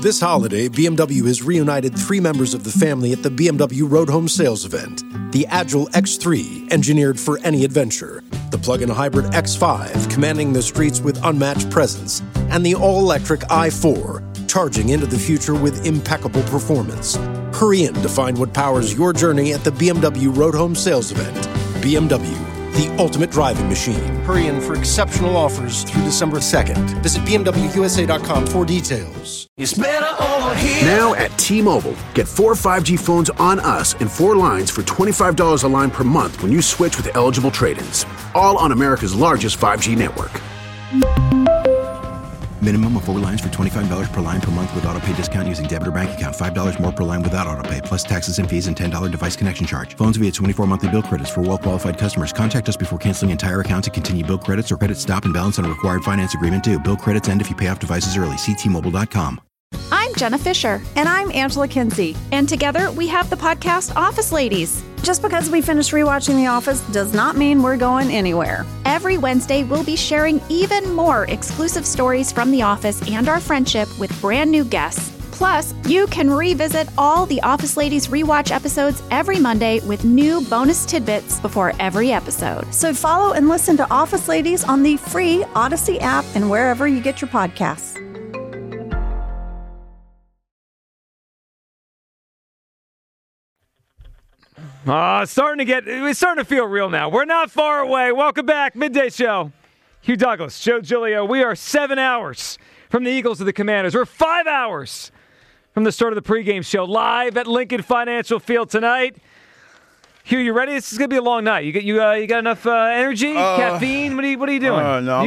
This holiday, BMW has reunited 3 members of the family at the BMW Road Home Sales event. The Agile X3, engineered for any adventure. The plug-in hybrid X5, commanding the streets with unmatched presence. And the all-electric i4, charging into the future with impeccable performance. Hurry in to find what powers your journey at the BMW Road Home Sales event. BMW, the ultimate driving machine. Hurry in for exceptional offers through December 2nd. Visit BMWUSA.com for details. It's better over here. Now at T-Mobile, get 4 5G phones on us and 4 lines for $25 a line per month when you switch with eligible trade-ins. All on America's largest 5G network. Minimum of 4 lines for $25 per line per month with autopay discount using debit or bank account. $5 more per line without autopay, plus taxes and fees and $10 device connection charge. Phones via 24 monthly bill credits for well-qualified customers. Contact us before canceling entire account to continue bill credits or credit stop and balance on required finance agreement due. Bill credits end if you pay off devices early. See T-Mobile.com. I'm Jenna Fisher. And I'm Angela Kinsey. And together we have the podcast Office Ladies. Just because we finished rewatching The Office does not mean we're going anywhere. Every Wednesday, we'll be sharing even more exclusive stories from The Office and our friendship with brand new guests. Plus, you can revisit all the Office Ladies rewatch episodes every Monday with new bonus tidbits before every episode. So follow and listen to Office Ladies on the free Odyssey app and wherever you get your podcasts. It's starting to feel real now. We're not far away. Welcome back, Midday Show. Hugh Douglas, Joe Giglio. We are 7 hours from the Eagles to the Commanders. We're 5 hours from the start of the pregame show, live at Lincoln Financial Field tonight. Hugh, you ready? This is gonna be a long night. You got enough energy, caffeine? What are you doing? No, you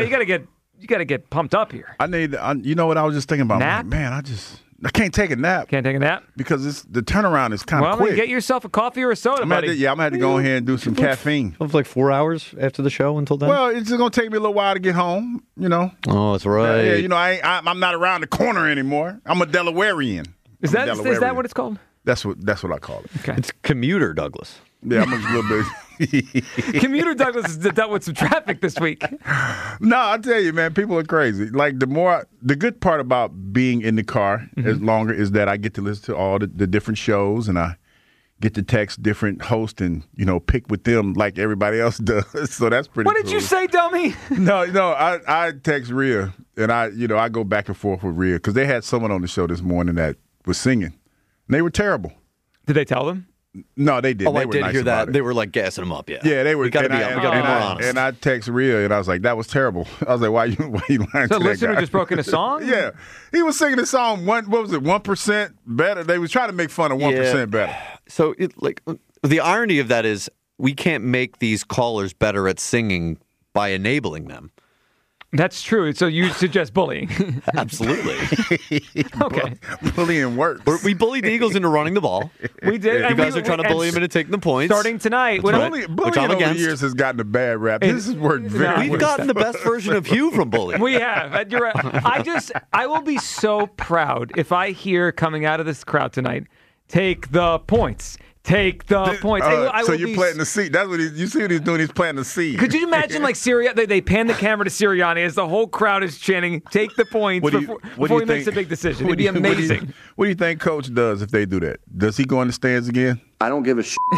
gotta get pumped up here. You know what I was just thinking about? Nap? Man, I can't take a nap. Can't take a nap? Because the turnaround is kind of quick. Get yourself a coffee or a soda, buddy. I'm going to have to go ahead and do some caffeine. It's like 4 hours after the show until then? Well, it's just going to take me a little while to get home, you know. Oh, that's right. Yeah, you know, I'm not around the corner anymore. I'm a Delawarean. Is that what it's called? That's what I call it. Okay. It's commuter, Douglas. Yeah, I'm a little bit. Commuter Douglas has dealt with some traffic this week. No, I tell you, man, people are crazy. Like the good part about being in the car as longer is that I get to listen to all the different shows, and I get to text different hosts and pick with them like everybody else does. So that's pretty. What did you say, dummy? No, I text Rhea, and I go back and forth with Rhea because they had someone on the show this morning that was singing, and they were terrible. Did they tell them? No, they didn't. Oh, they I were did nice hear that. about it. They were like gassing him up. Yeah, yeah, they were. We got to be more honest. And I text Rhea, and I was like, "That was terrible." I was like, "Why you lying so to that listener guy?" just broke in a song? Yeah, he was singing the song. What was it? 1% better. They was trying to make fun of 1% better. So the irony of that is we can't make these callers better at singing by enabling them. That's true. So you suggest bullying? Absolutely. Okay. Bullying works. We bullied the Eagles into running the ball. We did. You guys are trying to bully them into taking the points. Starting tonight. Bullying over the years has gotten a bad rap. This has worked very well. We've gotten the best version of Hugh from bullying. We have. You're right. I will be so proud if I hear coming out of this crowd tonight, take the points. Take the points. So you're planting the seed. That's what you see what he's doing. He's planting the seed. Could you imagine they pan the camera to Sirianni as the whole crowd is chanting, take the points before he makes a big decision. It'd be amazing. What do you think Coach does if they do that? Does he go in the stands again? I don't give a shit.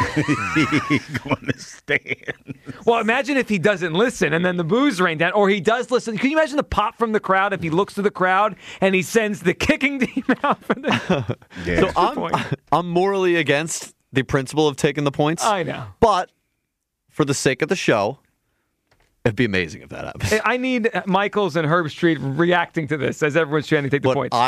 He go in the stands. Well, imagine if he doesn't listen and then the boos rain down, or he does listen. Can you imagine the pop from the crowd if he looks to the crowd and he sends the kicking team out for the So I'm morally against the principle of taking the points. I know. But for the sake of the show, it'd be amazing if that happens. I need Michaels and Herb Street reacting to this as everyone's trying to take the points.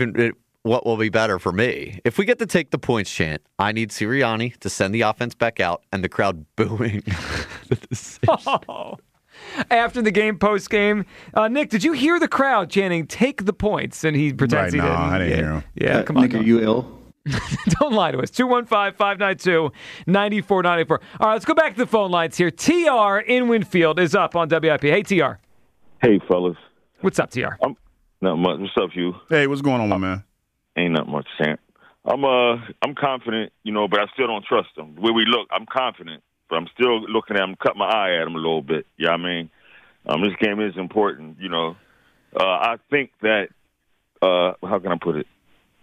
What will be better for me? If we get to take the points chant, I need Sirianni to send the offense back out and the crowd booing the decision. Oh. After the game, post game, Nick, did you hear the crowd chanting "Take the points"? And he pretends he didn't. I didn't hear him. Yeah, come on. Nick, are you ill? Don't lie to us. 215-592-9494. All right, let's go back to the phone lines here. TR in Winfield is up on WIP. Hey, TR. Hey, fellas. What's up, TR? Not much. What's up, Hugh? Hey, what's going on, my man? Ain't not much, Sam. I'm confident, but I still don't trust him. The way we look, I'm confident, but I'm still looking at him, cut my eye at him a little bit. You know what I mean? This game is important, I think that how can I put it?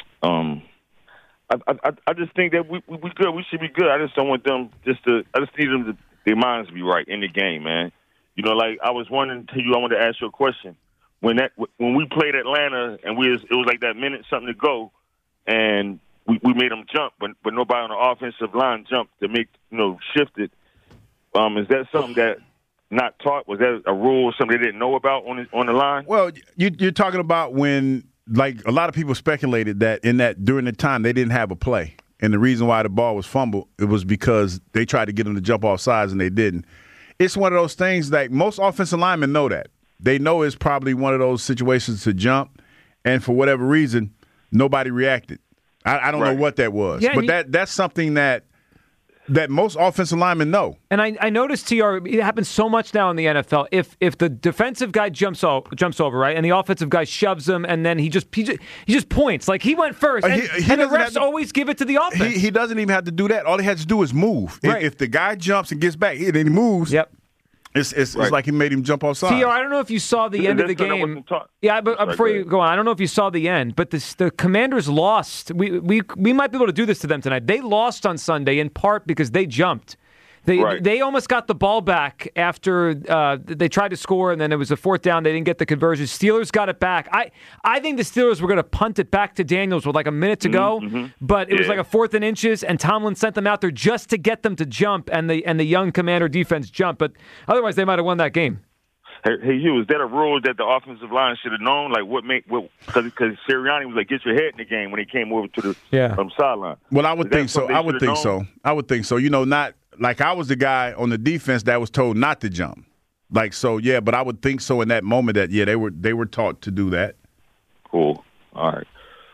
I just think that we good. We should be good. I just don't want them I just need them their minds to be right in the game, man. You know, like I was wondering to you, I wanted to ask you a question. When we played Atlanta and it was like that minute something to go, and we made them jump, but nobody on the offensive line jumped to make shifted. Is that something that not taught? Was that a rule, something they didn't know about on the line? Well, you're talking about when, like, a lot of people speculated that during the time they didn't have a play, and the reason why the ball was fumbled, it was because they tried to get them to jump off sides and they didn't. It's one of those things that most offensive linemen know that. They know it's probably one of those situations to jump, and for whatever reason, nobody reacted. I don't know what that was, but that's something that most offensive linemen know. And I noticed, TR, it happens so much now in the NFL. If the defensive guy jumps over, right, and the offensive guy shoves him, and then he just points. Like, he went first, and the refs always give it to the offense. He doesn't even have to do that. All he has to do is move. Right. If the guy jumps and gets back, then he moves. Yep. It's like he made him jump offside. TR, I don't know if you saw the end of the game. Yeah, but before you go on, I don't know if you saw the end, but the Commanders lost. We might be able to do this to them tonight. They lost on Sunday in part because they jumped. They almost got the ball back after they tried to score, and then it was a fourth down. They didn't get the conversion. Steelers got it back. I think the Steelers were going to punt it back to Daniels with like a minute to go, but it was like a 4th and inches, and Tomlin sent them out there just to get them to jump, and the young Commander defense jumped. But otherwise, they might have won that game. Hey, Hugh, is that a rule that the offensive line should have known? Like, because Sirianni was like, get your head in the game when he came over to the sideline. Well, I would think so. I would think so. Not like I was the guy on the defense that was told not to jump. Like, so, yeah, but I would think so in that moment that, they were taught to do that. Cool. All right.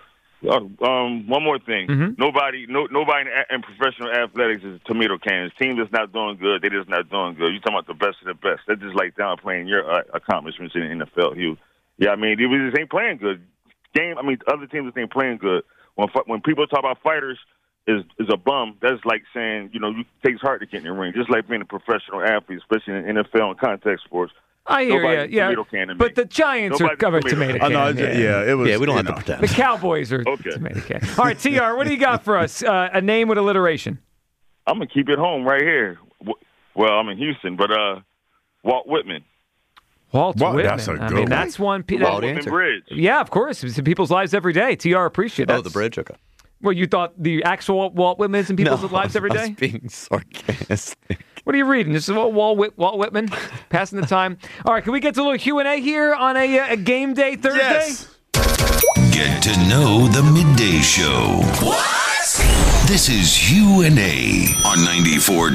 One more thing. Nobody in professional athletics is a tomato can. Team that's not doing good, they're just not doing good. You're talking about the best of the best. That's just like downplaying your accomplishments in the NFL, Hugh. Yeah, I mean, they just ain't playing good. Other teams just ain't playing good. When people talk about fighters is a bum, that's like saying, it takes heart to get in the ring. Just like being a professional athlete, especially in NFL and contact sports. I hear you, yeah. But the Giants are covered tomato can. It was. Yeah, we don't have to pretend. The Cowboys are tomato can. All right, TR, what do you got for us? A name with alliteration. I'm going to keep it home right here. Well, I'm in Houston, but Walt Whitman. Walt Whitman. That's a good one. That's one. Walt Whitman Bridge. Yeah, of course. It's in people's lives every day. TR, appreciate it. Oh, the bridge? Okay. Well, you thought the actual Walt Whitman is in people's lives every day? I was being sarcastic. What are you reading? Just Walt Whitman, passing the time. All right, can we get to a little Q&A here on a game day Thursday? Yes. Get to know the Midday Show. What? This is Q&A on 94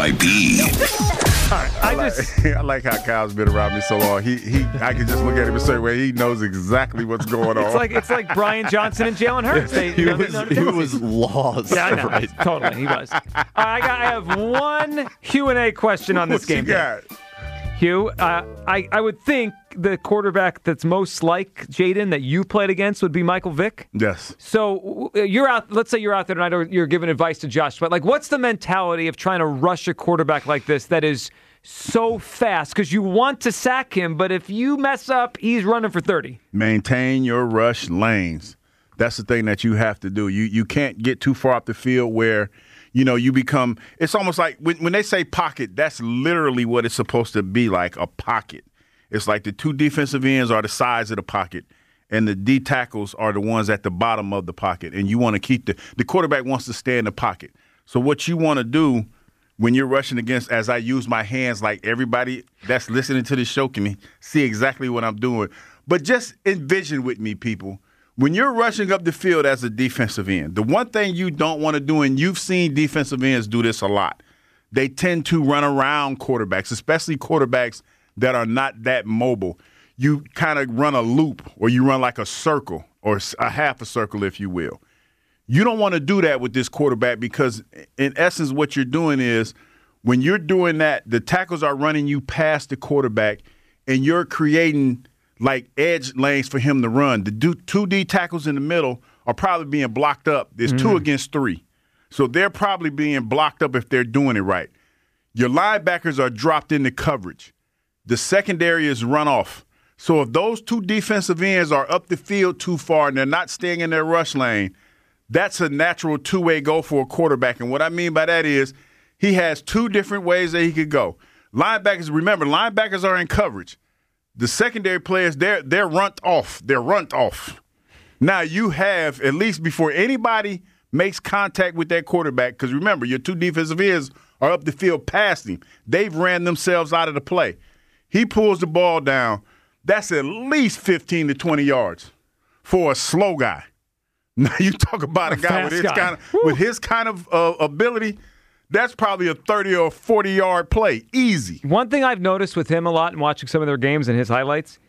WIP. All right, I like how Kyle's been around me so long. I can just look at him a certain way. He knows exactly what's going on. It's like Brian Johnson and Jalen Hurts. He was lost. Yeah, I know. Right. Totally, he was. I have one Q&A question on this game. What you got? Hugh, I would think the quarterback that's most like Jaden that you played against would be Michael Vick. Yes. So you're out. Let's say you're out there tonight, or you're giving advice to Josh. But what's the mentality of trying to rush a quarterback like this that is so fast? Because you want to sack him, but if you mess up, he's running for 30. Maintain your rush lanes. That's the thing that you have to do. You can't get too far up the field where you become – it's almost like when they say pocket, that's literally what it's supposed to be like, a pocket. It's like the two defensive ends are the sides of the pocket, and the D tackles are the ones at the bottom of the pocket. And you want to keep the quarterback wants to stay in the pocket. So what you want to do when you're rushing against, as I use my hands, like everybody that's listening to this show can see exactly what I'm doing. But just envision with me, people. When you're rushing up the field as a defensive end, the one thing you don't want to do, and you've seen defensive ends do this a lot, they tend to run around quarterbacks, especially quarterbacks that are not that mobile. You kind of run a loop, or you run like a circle, or a half a circle, if you will. You don't want to do that with this quarterback because, in essence, what you're doing is when you're doing that, the tackles are running you past the quarterback, and you're creating like edge lanes for him to run. The two D tackles in the middle are probably being blocked up. There's 2 against 3. So they're probably being blocked up if they're doing it right. Your linebackers are dropped into coverage. The secondary is run off. So if those two defensive ends are up the field too far and they're not staying in their rush lane, that's a natural two-way go for a quarterback. And what I mean by that is he has two different ways that he could go. Linebackers, remember, linebackers are in coverage. The secondary players, they're runt off. They're runt off. Now you have, at least before anybody makes contact with that quarterback, because remember, your two defensive ends are up the field past him. They've ran themselves out of the play. He pulls the ball down. That's at least 15 to 20 yards for a slow guy. Now you talk about a guy with his kind of ability. That's probably a 30 or 40-yard play, easy. One thing I've noticed with him a lot in watching some of their games and his highlights,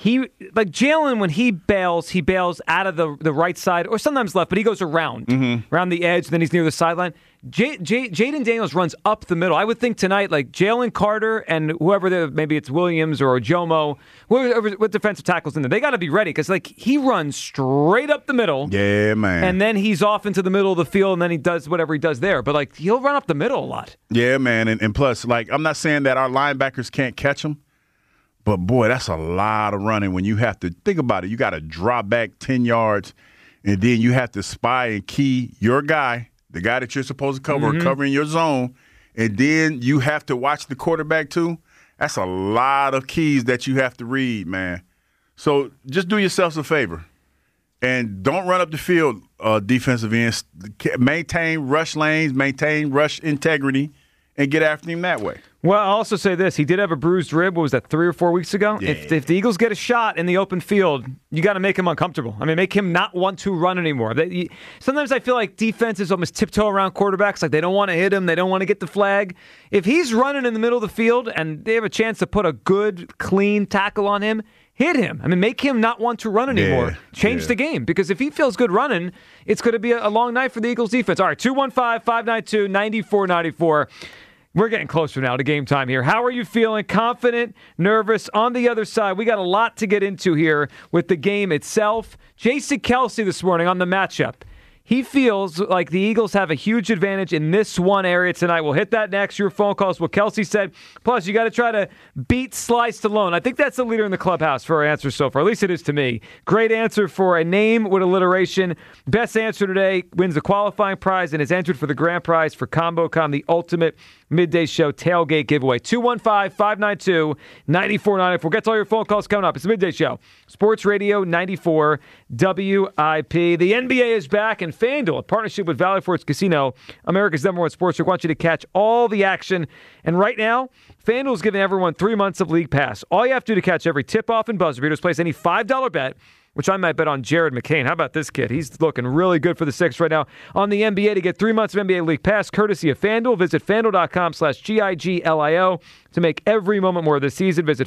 Jalen, when he bails out of the right side or sometimes left, but he goes around the edge, then he's near the sideline. Jaden Daniels runs up the middle. I would think tonight, like Jalen Carter and whoever, maybe it's Williams or Jomo, what defensive tackles in there, they got to be ready because he runs straight up the middle. Yeah, man. And then he's off into the middle of the field, and then he does whatever he does there. But he'll run up the middle a lot. Yeah, man. And plus, I'm not saying that our linebackers can't catch him. But, boy, that's a lot of running when you have to – think about it. You got to drop back 10 yards, and then you have to spy and key your guy, the guy that you're supposed to cover, covering your zone, and then you have to watch the quarterback too. That's a lot of keys that you have to read, man. So just do yourselves a favor, and don't run up the field, defensive ends. Maintain rush lanes, maintain rush integrity, and get after him that way. Well, I'll also say this. He did have a bruised rib. What was that, 3 or 4 weeks ago? Yeah. If the Eagles get a shot in the open field, you got to make him uncomfortable. I mean, make him not want to run anymore. Sometimes I feel like defenses almost tiptoe around quarterbacks. Like they don't want to hit him. They don't want to get the flag. If he's running in the middle of the field and they have a chance to put a good, clean tackle on him, hit him. I mean, make him not want to run anymore. Change the game. Because if he feels good running, it's going to be a long night for the Eagles defense. All right, 215-592-9494. We're getting closer now to game time here. How are you feeling? Confident? Nervous? On the other side, we got a lot to get into here with the game itself. Jason Kelce this morning on the matchup. He feels like the Eagles have a huge advantage in this one area tonight. We'll hit that next. Your phone calls, what Kelce said. Plus, you got to try to beat Sly Stallone. I think that's the leader in the clubhouse for our answer so far. At least it is to me. Great answer for a name with alliteration. Best answer today wins the qualifying prize and is entered for the grand prize for ComboCom, the ultimate midday show tailgate giveaway. 215-592-9494. Get to all your phone calls coming up. It's the midday show. Sports Radio 94 WIP. The NBA is back, and FanDuel, in partnership with Valley Forge Casino, America's #1 sportsbook, wants you to catch all the action. And right now, FanDuel is giving everyone 3 months of League Pass. All you have to do to catch every tip-off and buzzer beater is place any $5 bet, which I might bet on Jared McCain. How about this kid? He's looking really good for the Sixers right now on the NBA. To get 3 months of NBA League Pass, courtesy of FanDuel, visit FanDuel.com/GIGLIO to make every moment more of the season. Visit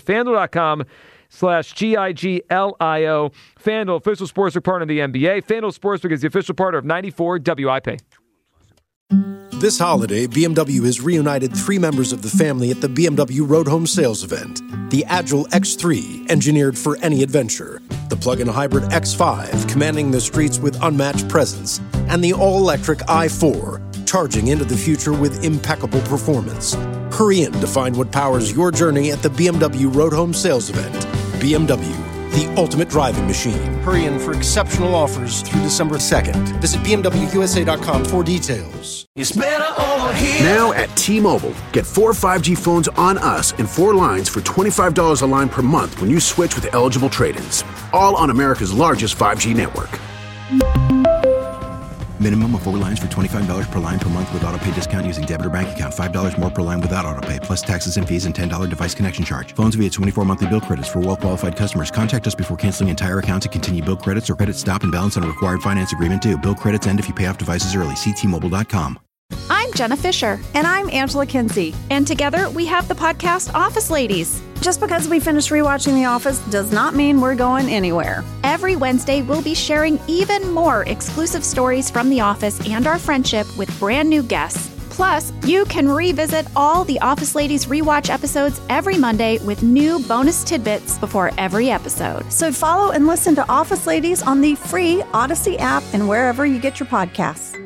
FanDuel.com/GIGLIO. FanDuel, official sportsbook partner of the NBA. FanDuel Sportsbook is the official partner of 94 WIP. This holiday, BMW has reunited 3 members of the family at the BMW Road Home Sales Event. The Agile X3, engineered for any adventure. The plug-in hybrid X5, commanding the streets with unmatched presence. And the all-electric i4, charging into the future with impeccable performance. Hurry in to find what powers your journey at the BMW Road Home Sales Event. BMW, the ultimate driving machine. Hurry in for exceptional offers through December 2nd. Visit BMWUSA.com for details. It's better over here. Now at T-Mobile, get 4 5G phones on us and 4 lines for $25 a line per month when you switch with eligible trade-ins. All on America's largest 5G network. Minimum of 4 lines for $25 per line per month with autopay discount using debit or bank account. $5 more per line without autopay, plus taxes and fees and $10 device connection charge. Phones via 24 monthly bill credits for well-qualified customers. Contact us before canceling entire account to continue bill credits or credit stop and balance on a required finance agreement due. Bill credits end if you pay off devices early. See T-Mobile.com. I'm Jenna Fisher. And I'm Angela Kinsey. And together we have the podcast Office Ladies. Just because we finished rewatching The Office does not mean we're going anywhere. Every Wednesday, we'll be sharing even more exclusive stories from The Office and our friendship with brand new guests. Plus, you can revisit all the Office Ladies rewatch episodes every Monday with new bonus tidbits before every episode. So follow and listen to Office Ladies on the free Odyssey app and wherever you get your podcasts.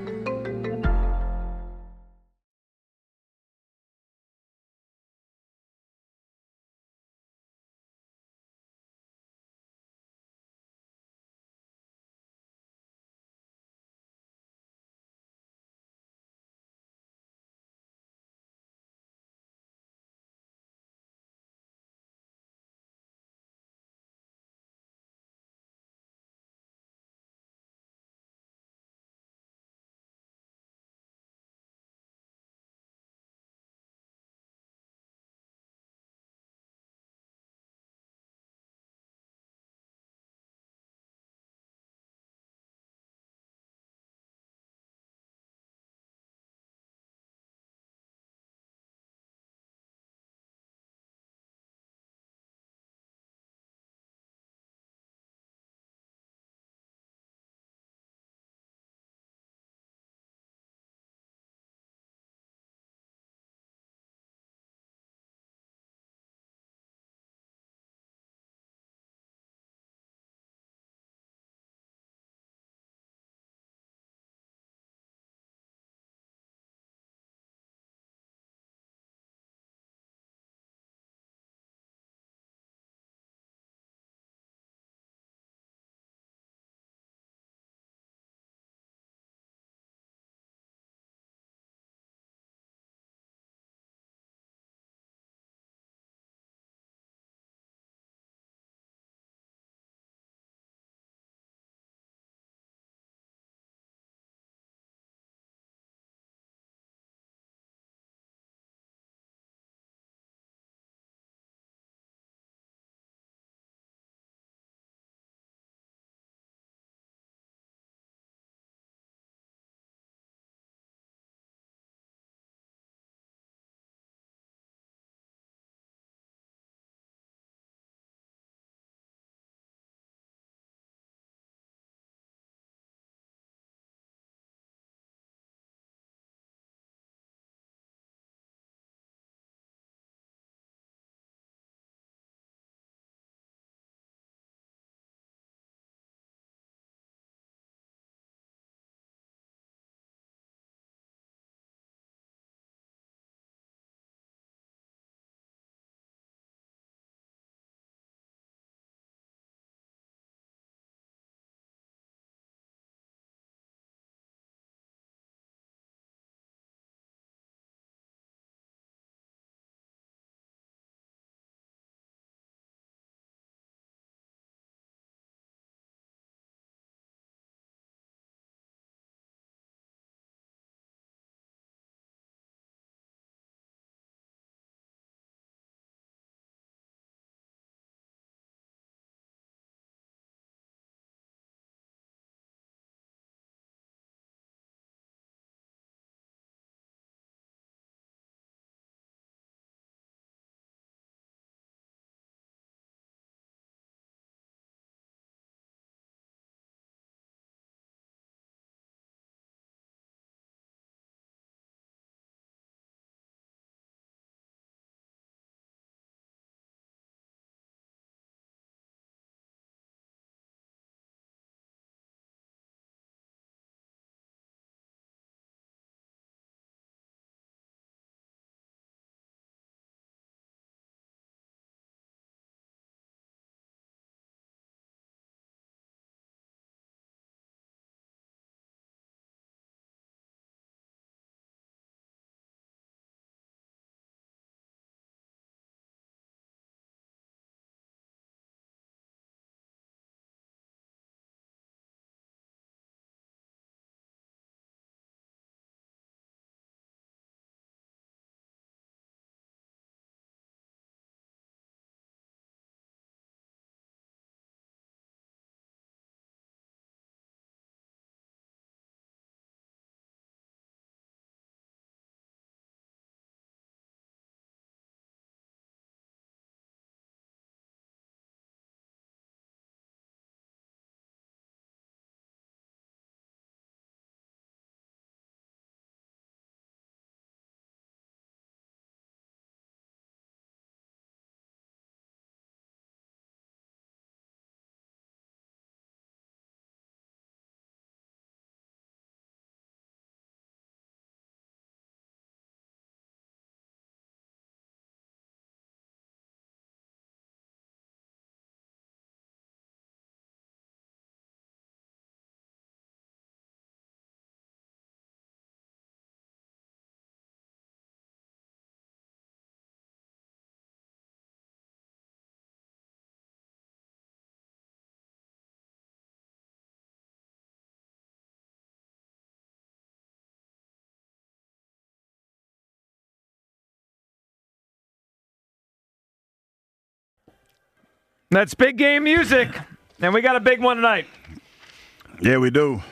That's big game music. And we got a big one tonight. Yeah, we do.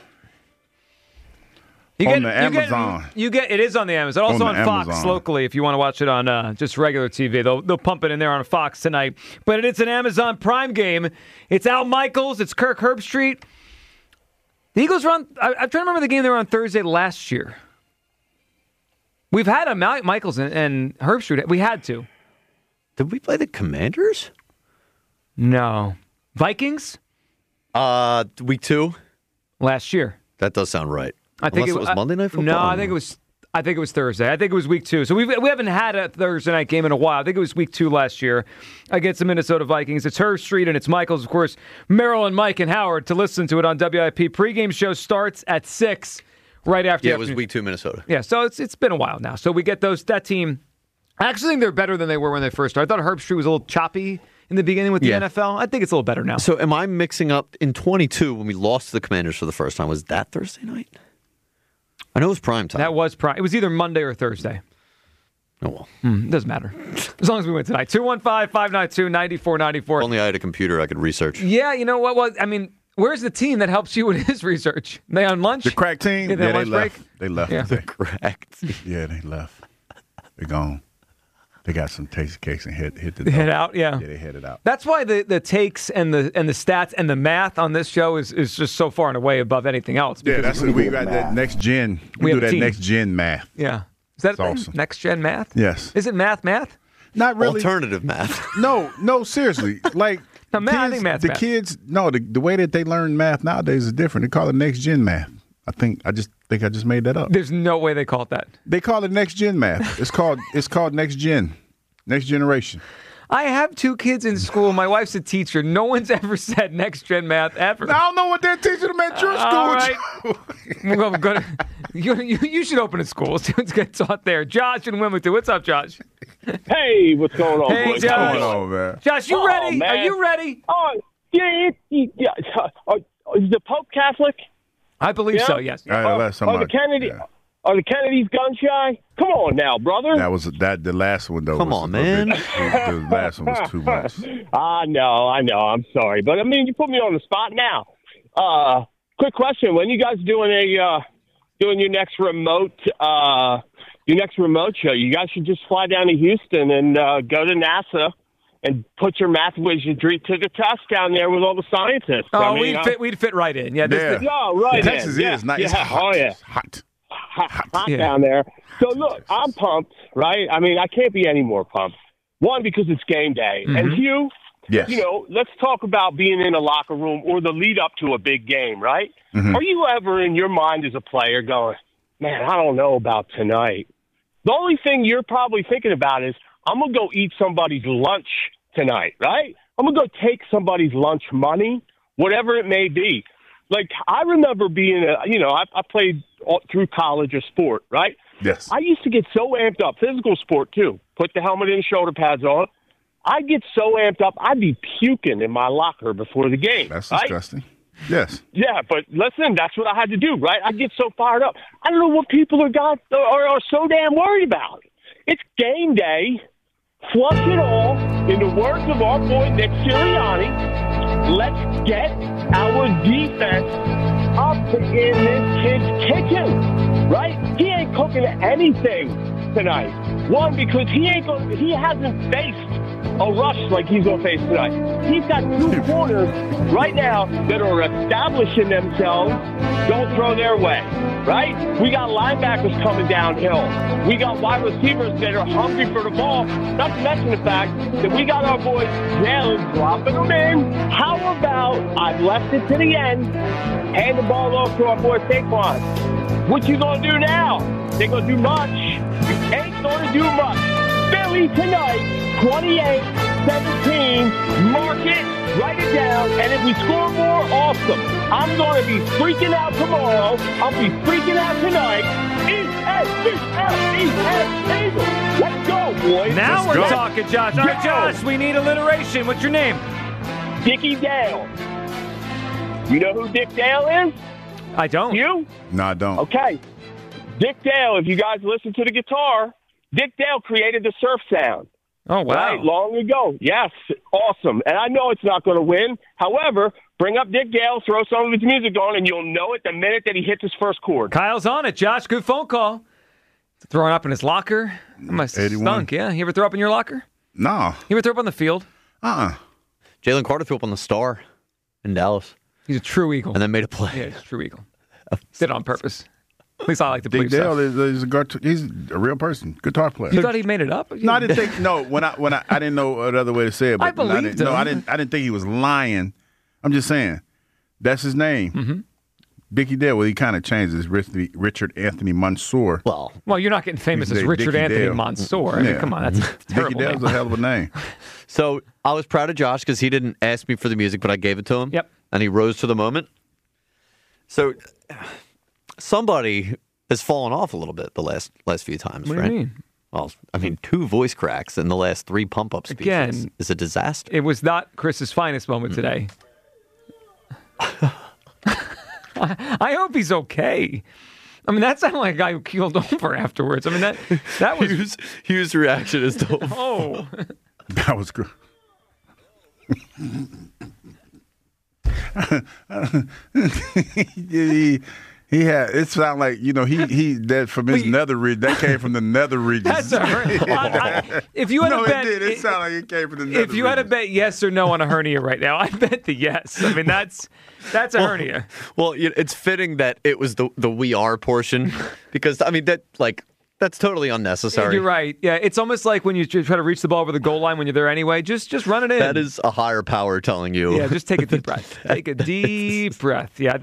On the Amazon. It is on the Amazon. Also on Fox Amazon. locally if you want to watch it on just regular TV. They'll pump it in there on Fox tonight. But it's an Amazon Prime game. It's Al Michaels. It's Kirk Herbstreit. The Eagles were on. I'm trying to remember the game they were on Thursday last year. We've had a Michaels and Herbstreit. We had to. Did we play the Commanders? No. Vikings? Week 2? Last year. That does sound right. I think Unless it was Monday Night Football? No, I think it was Thursday. I think it was week 2. So we haven't had a Thursday night game in a while. I think it was week 2 last year against the Minnesota Vikings. It's Herbstreit and it's Michaels, of course, Merrill and Mike and Howard to listen to it on WIP. Pregame show starts at 6 right after. Yeah, it was week 2 Minnesota. Yeah, so it's been a while now. So we get that team. I actually think they're better than they were when they first started. I thought Herbstreit was a little choppy in the beginning with the NFL. I think it's a little better now. So am I mixing up in 22 when we lost to the Commanders for the first time? Was that Thursday night? I know it was prime time. That was prime. It was either Monday or Thursday. Oh, well. It doesn't matter. As long as we win tonight. 215-592-9494. Only I had a computer I could research. Yeah, you know what? Well, I mean, where's the team that helps you with his research? They on lunch? The crack team? Yeah, they left. They left. Yeah. The crack team. Yeah, they left. They're gone. They got some tasty cakes and hit the They head out, yeah. Yeah, they headed out. That's why the takes and the stats and the math on this show is just so far and away above anything else. Yeah, that's we got that next gen. We do that next gen math. Yeah. Is that awesome? Next gen math? Yes. Is it math? Not really. Alternative math. No, seriously. Like no, math, I think math's math. Kids, no, the way that they learn math nowadays is different. They call it next gen math. I just made that up. There's no way they call it that. They call it next gen math. It's called next gen. Next generation. I have 2 kids in school. My wife's a teacher. No one's ever said next gen math ever. I don't know what they're teaching them at your school. All right. You should open a school. See what's getting taught there. Josh in Wilmington. What's up, Josh? Hey, what's going on? Hey, boys? Josh. What's going on, man? Josh, you ready? Man. Are you ready? Oh, yeah. Is the Pope Catholic? I believe so, yes. Are the Kennedys gun shy? Come on now, brother. That was the last one though. Come on, man. The last one was too much. I know. I'm sorry, but I mean, you put me on the spot now. Quick question: when you guys doing your next remote show, you guys should just fly down to Houston and go to NASA and put your math wizardry to the test down there with all the scientists. Oh, we'd fit right in. Yeah. Right. Texas is nice. Yeah. Hot. Oh yeah. Hot Yeah. down there. So look, I'm pumped, right? I mean, I can't be any more pumped. One, because it's game day, and two, yes. Let's talk about being in a locker room or the lead up to a big game, right? Mm-hmm. Are you ever in your mind as a player going, man, I don't know about tonight? The only thing you're probably thinking about is, I'm going to go eat somebody's lunch tonight, right? I'm going to go take somebody's lunch money, whatever it may be. Like, I remember being, I played all through college a sport, right? Yes. I used to get so amped up, physical sport too, put the helmet and shoulder pads on. I'd get so amped up, I'd be puking in my locker before the game. That's right? disgusting. Yes. Yeah, but listen, that's what I had to do, right? I get so fired up. I don't know what people are so damn worried about. It's game day. Flush it all. In the words of our boy Nick Sirianni, let's get our defense up in this kid's kitchen, right? He ain't cooking anything tonight. One, because he hasn't faced a rush like he's going to face tonight. He's got 2 corners right now that are establishing themselves. Don't throw their way, right? We got linebackers coming downhill. We got wide receivers that are hungry for the ball. Not to mention the fact that we got our boys Jalen dropping them in. How about, I've left it to the end, hand the ball off to our boy Saquon. What you going to do now? They going to do much. You ain't going to do much. Philly tonight, 28-17. Mark it, write it down, and if we score more, awesome. I'm going to be freaking out tomorrow. I'll be freaking out tonight. Eagles. Let's go, boys. Now Let's we're go. talking, Josh. All right, Josh, we need alliteration. What's your name? Dickie Dale. You know who Dick Dale is? I don't. You? No, I don't. Okay. Dick Dale, if you guys listen to the guitar, Dick Dale created the surf sound. Oh, wow. Right, long ago. Yes, awesome. And I know it's not going to win. However, bring up Dick Gale, throw some of his music on, and you'll know it the minute that he hits his first chord. Kyle's on it. Josh, good phone call. Throwing up in his locker. That must have 81. stunk, yeah? You ever throw up in your locker? No. You ever throw up on the field? Jalen Carter threw up on the Star in Dallas. He's a true Eagle. And then made a play. Yeah, he's a true Eagle. Did it on purpose. At least I like to believe Dick Dale so. he's a real person, guitar player. You thought he made it up? No, I didn't think. No, when I didn't know another way to say it. But I believed him. No, I didn't think he was lying. I'm just saying that's his name. Mm-hmm. Dickie Dale. Well, he kind of changed his Richard Anthony Mansour. Well, you're not getting famous as Dickie Richard Anthony Dale. Mansour. I mean, come on, that's a terrible Dickie Dale's name. a hell of a name. So I was proud of Josh because he didn't ask me for the music, but I gave it to him. Yep. And he rose to the moment. So somebody has fallen off a little bit the last few times, What do right? you mean? Well, I mean, 2 voice cracks in the last 3 pump-up speeches Again, is a disaster. It was not Chris's finest moment today. I hope he's okay. I mean, that sounded like a guy who keeled over afterwards. I mean, that was Hugh's reaction is to oh. That was good. He had. It sounded like he that from his nether region. That came from the nether region. That's a if you had no, to bet, it did. It sounded like it came from the nether if you had to bet yes or no on a hernia right now, I bet the yes. I mean, that's a hernia. Well, it's fitting that it was the we are portion because I mean that's totally unnecessary. You're right. Yeah, it's almost like when you try to reach the ball over the goal line when you're there anyway. Just run it in. That is a higher power telling you. Yeah, just take a deep breath. Take a deep breath. Yeah.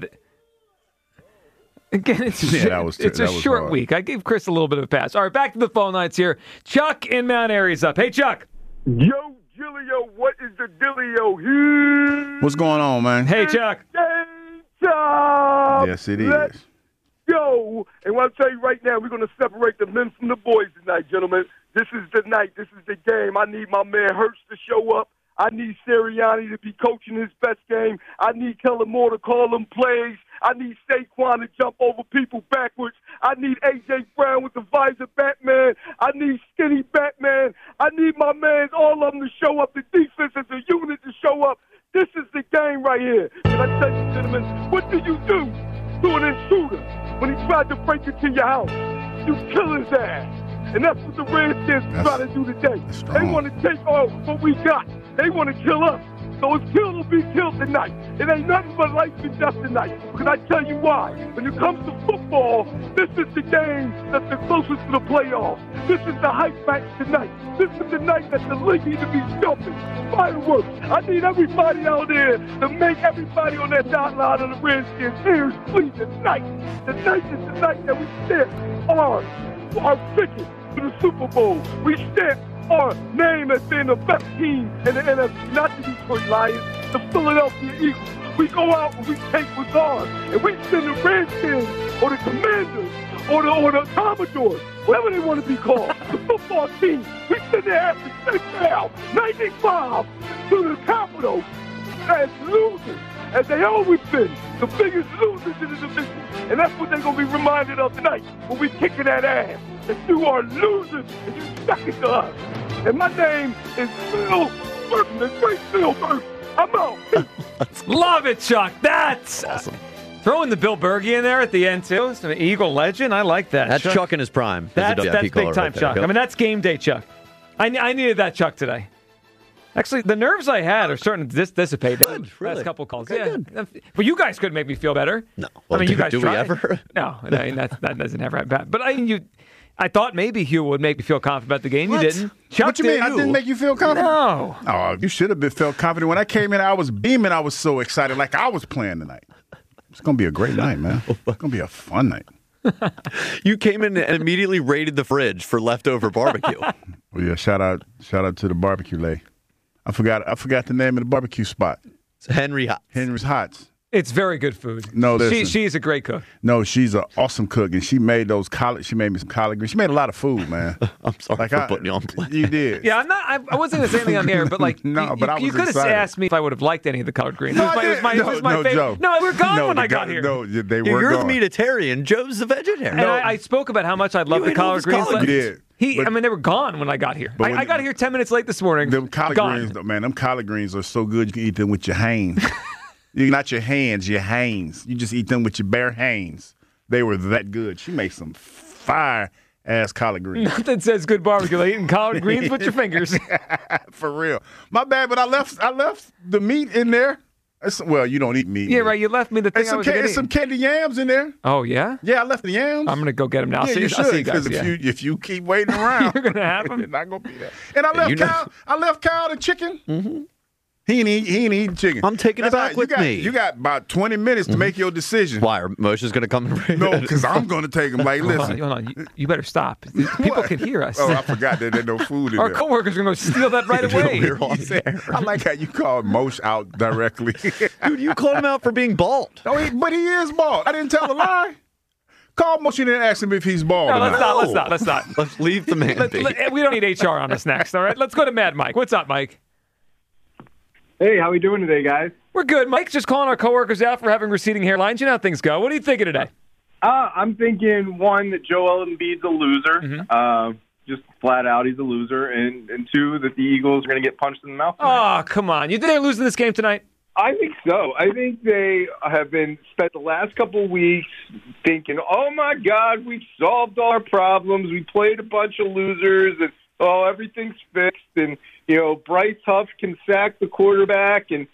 Again, it's a short hard. week. I gave Chris a little bit of a pass. All right, back to the phone lines here. Chuck in Mount Airy's up. Hey, Chuck. Yo, Gilio, what is the dealio here? What's going on, man? Hey, Chuck. Hey, Chuck. Yes, it is. Let's go. And I'll tell you right now, we're going to separate the men from the boys tonight, gentlemen. This is the night. This is the game. I need my man Hurts to show up. I need Sirianni to be coaching his best game. I need Kellen Moore to call them plays. I need Saquon to jump over people backwards. I need A.J. Brown with the visor Batman. I need Skinny Batman. I need my man, all of them to show up. The defense as a unit to show up. This is the game right here. And I tell you, gentlemen, what do you do to an intruder when he tried to break into your house? You kill his ass. And that's what the Redskins try to do today. They want to take all what we got. They want to kill us. So it's kill or be killed tonight. It ain't nothing but life and death tonight. Because I tell you why. When it comes to football, this is the game that's the closest to the playoffs. This is the hype match tonight. This is the night that the league needs to be jumping. Fireworks. I need everybody out there to make everybody on that dot line of the Redskins ears bleed tonight. Tonight is the night that we stamp our ticket to the Super Bowl. We stamp our name as being the best team in the NFC, not the Detroit Lions, the Philadelphia Eagles. We go out and we take what's ours, and we send the Redskins or the Commanders or the Commodores, whatever they want to be called, the football team. We send their asses straight down, 95 to the Capitol as losers, as they always been, the biggest losers in the division. And that's what they're going to be reminded of tonight when we kicking that ass. That you are losers and you stuck it to us. And my name is Phil Burton, the great Phil Burton. I'm out. Love it, Chuck. That's awesome. Throwing the Bill Berge in there at the end, too. It's an Eagle legend. I like that. That's Chuck in his prime. That's big time, Chuck. I mean, that's game day, Chuck. I needed that, Chuck, today. Actually, the nerves I had are starting to dissipate. Good, really? Last couple calls. Okay, yeah. good. But you guys couldn't make me feel better. No. Well, I mean, you guys do we tried. ever? No, I mean, that doesn't ever happen. But I thought maybe Hugh would make me feel confident about the game. What? You didn't. Chuck What you mean? I didn't make you feel confident? No. Oh, you should have felt confident. When I came in, I was beaming. I was so excited, like I was playing tonight. It's going to be a great night, man. It's going to be a fun night. You came in and immediately raided the fridge for leftover barbecue. Well, yeah, shout out to the barbecue lay. I forgot the name of the barbecue spot. It's Henry's Hots. It's very good food. No, listen. She's a great cook. No, she's an awesome cook, and she made those She made me some collard greens. She made a lot of food, man. I'm sorry for putting you on play. You did. Yeah, I wasn't going to say anything on the air, but like, no, but I was you could have excited. asked me if I would have liked any of the collard greens. No, it was my favorite. Joe. No, we were gone when I got here. No, they were You're gone. the vegetarian. Joe's the vegetarian. And I spoke about how much I love the collard greens. You did. They were gone when I got here. I got here 10 minutes late this morning. Them collard greens, man, them collard greens are so good you can eat them with your hands. Not your hands, your hands. You just eat them with your bare hands. They were that good. She makes some fire-ass collard greens. Nothing says good barbecue like eating collard greens with your fingers. For real. My bad, but I left the meat in there. Well, you don't eat meat. Yeah, right. You left me the thing I was going to eat. Some candy yams in there. Oh, yeah? Yeah, I left the yams. I'm going to go get them now. Yeah, you should, because if you keep waiting around, you're going to have them. It's not going to be that. And I left Kyle the chicken. Mm-hmm. He ain't eating chicken. I'm taking it back with me. You got about 20 minutes to make your decision. Why? Are Moshe's going to come and bring No, because I'm going to take him. Like, listen. Hold on. You better stop. People can hear us. Oh, I forgot that there's no food in Our there. Our coworkers are going to steal that right away. I like how you called Moshe out directly. Dude, you called him out for being bald. No, but he is bald. I didn't tell a lie. Call Moshe and ask him if he's bald. No, let's not. Let's leave the man be. We don't need HR on us next, all right? Let's go to Mad Mike. What's up, Mike? Hey, how we doing today, guys? We're good, Mike. Just calling our coworkers out for having receding hairlines. You know how things go. What are you thinking today? I'm thinking, one, that Joel Embiid's a loser. Mm-hmm. Just flat out, he's a loser. And two, that the Eagles are going to get punched in the mouth tonight. Oh, come on. You think they're losing this game tonight? I think so. I think they have spent the last couple of weeks thinking, oh, my God, we've solved all our problems. We played a bunch of losers, and, everything's fixed. And, Bryce Huff can sack the quarterback, and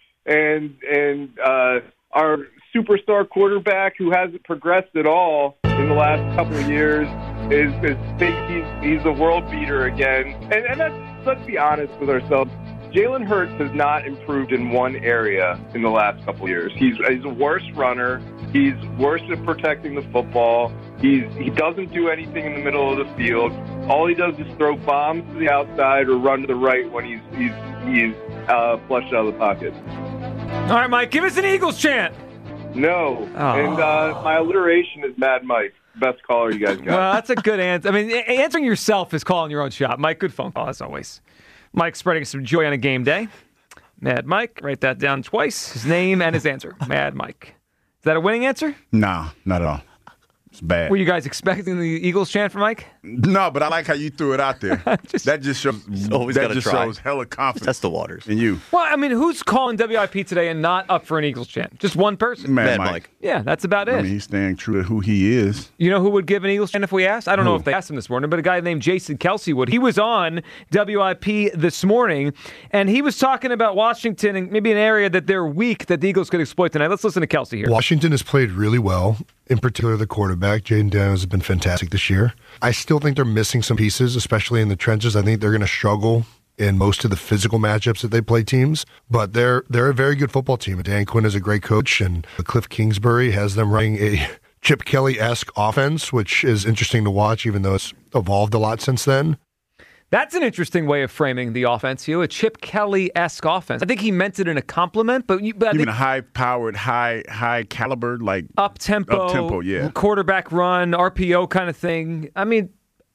our superstar quarterback, who hasn't progressed at all in the last couple of years, thinks he's a world beater again. And let's be honest with ourselves. Jalen Hurts has not improved in one area in the last couple of years. He's a worse runner. He's worse at protecting the football. He doesn't do anything in the middle of the field. All he does is throw bombs to the outside or run to the right when he's flushed out of the pocket. All right, Mike, give us an Eagles chant. No. Oh. And my alliteration is Mad Mike. Best caller you guys got. Well, that's a good answer. I mean, answering yourself is calling your own shot. Mike, good phone call as always. Mike spreading some joy on a game day. Mad Mike, write that down twice. His name and his answer. Mad Mike. Is that a winning answer? No, not at all. It's bad. Were you guys expecting the Eagles chant for Mike? No, but I like how you threw it out there. That just shows hella confidence. Test the waters. In you. Well, I mean, who's calling WIP today and not up for an Eagles chant? Just one person? Mad Mike. Yeah, that's about it. I mean, he's staying true to who he is. You know who would give an Eagles chant if we asked? I don't know if they asked him this morning, but a guy named Jason Kelsey would. He was on WIP this morning, and he was talking about Washington and maybe an area that they're weak that the Eagles could exploit tonight. Let's listen to Kelsey here. Washington has played really well. In particular, the quarterback, Jaden Daniels, has been fantastic this year. I still think they're missing some pieces, especially in the trenches. I think they're going to struggle in most of the physical matchups that they play teams. But they're a very good football team. Dan Quinn is a great coach, and Cliff Kingsbury has them running a Chip Kelly-esque offense, which is interesting to watch, even though it's evolved a lot since then. That's an interesting way of framing the offense, Hugh. A Chip Kelly-esque offense. I think he meant it in a compliment, but you mean a high-powered, high-caliber, like up-tempo, yeah, quarterback run, RPO kind of thing. I mean,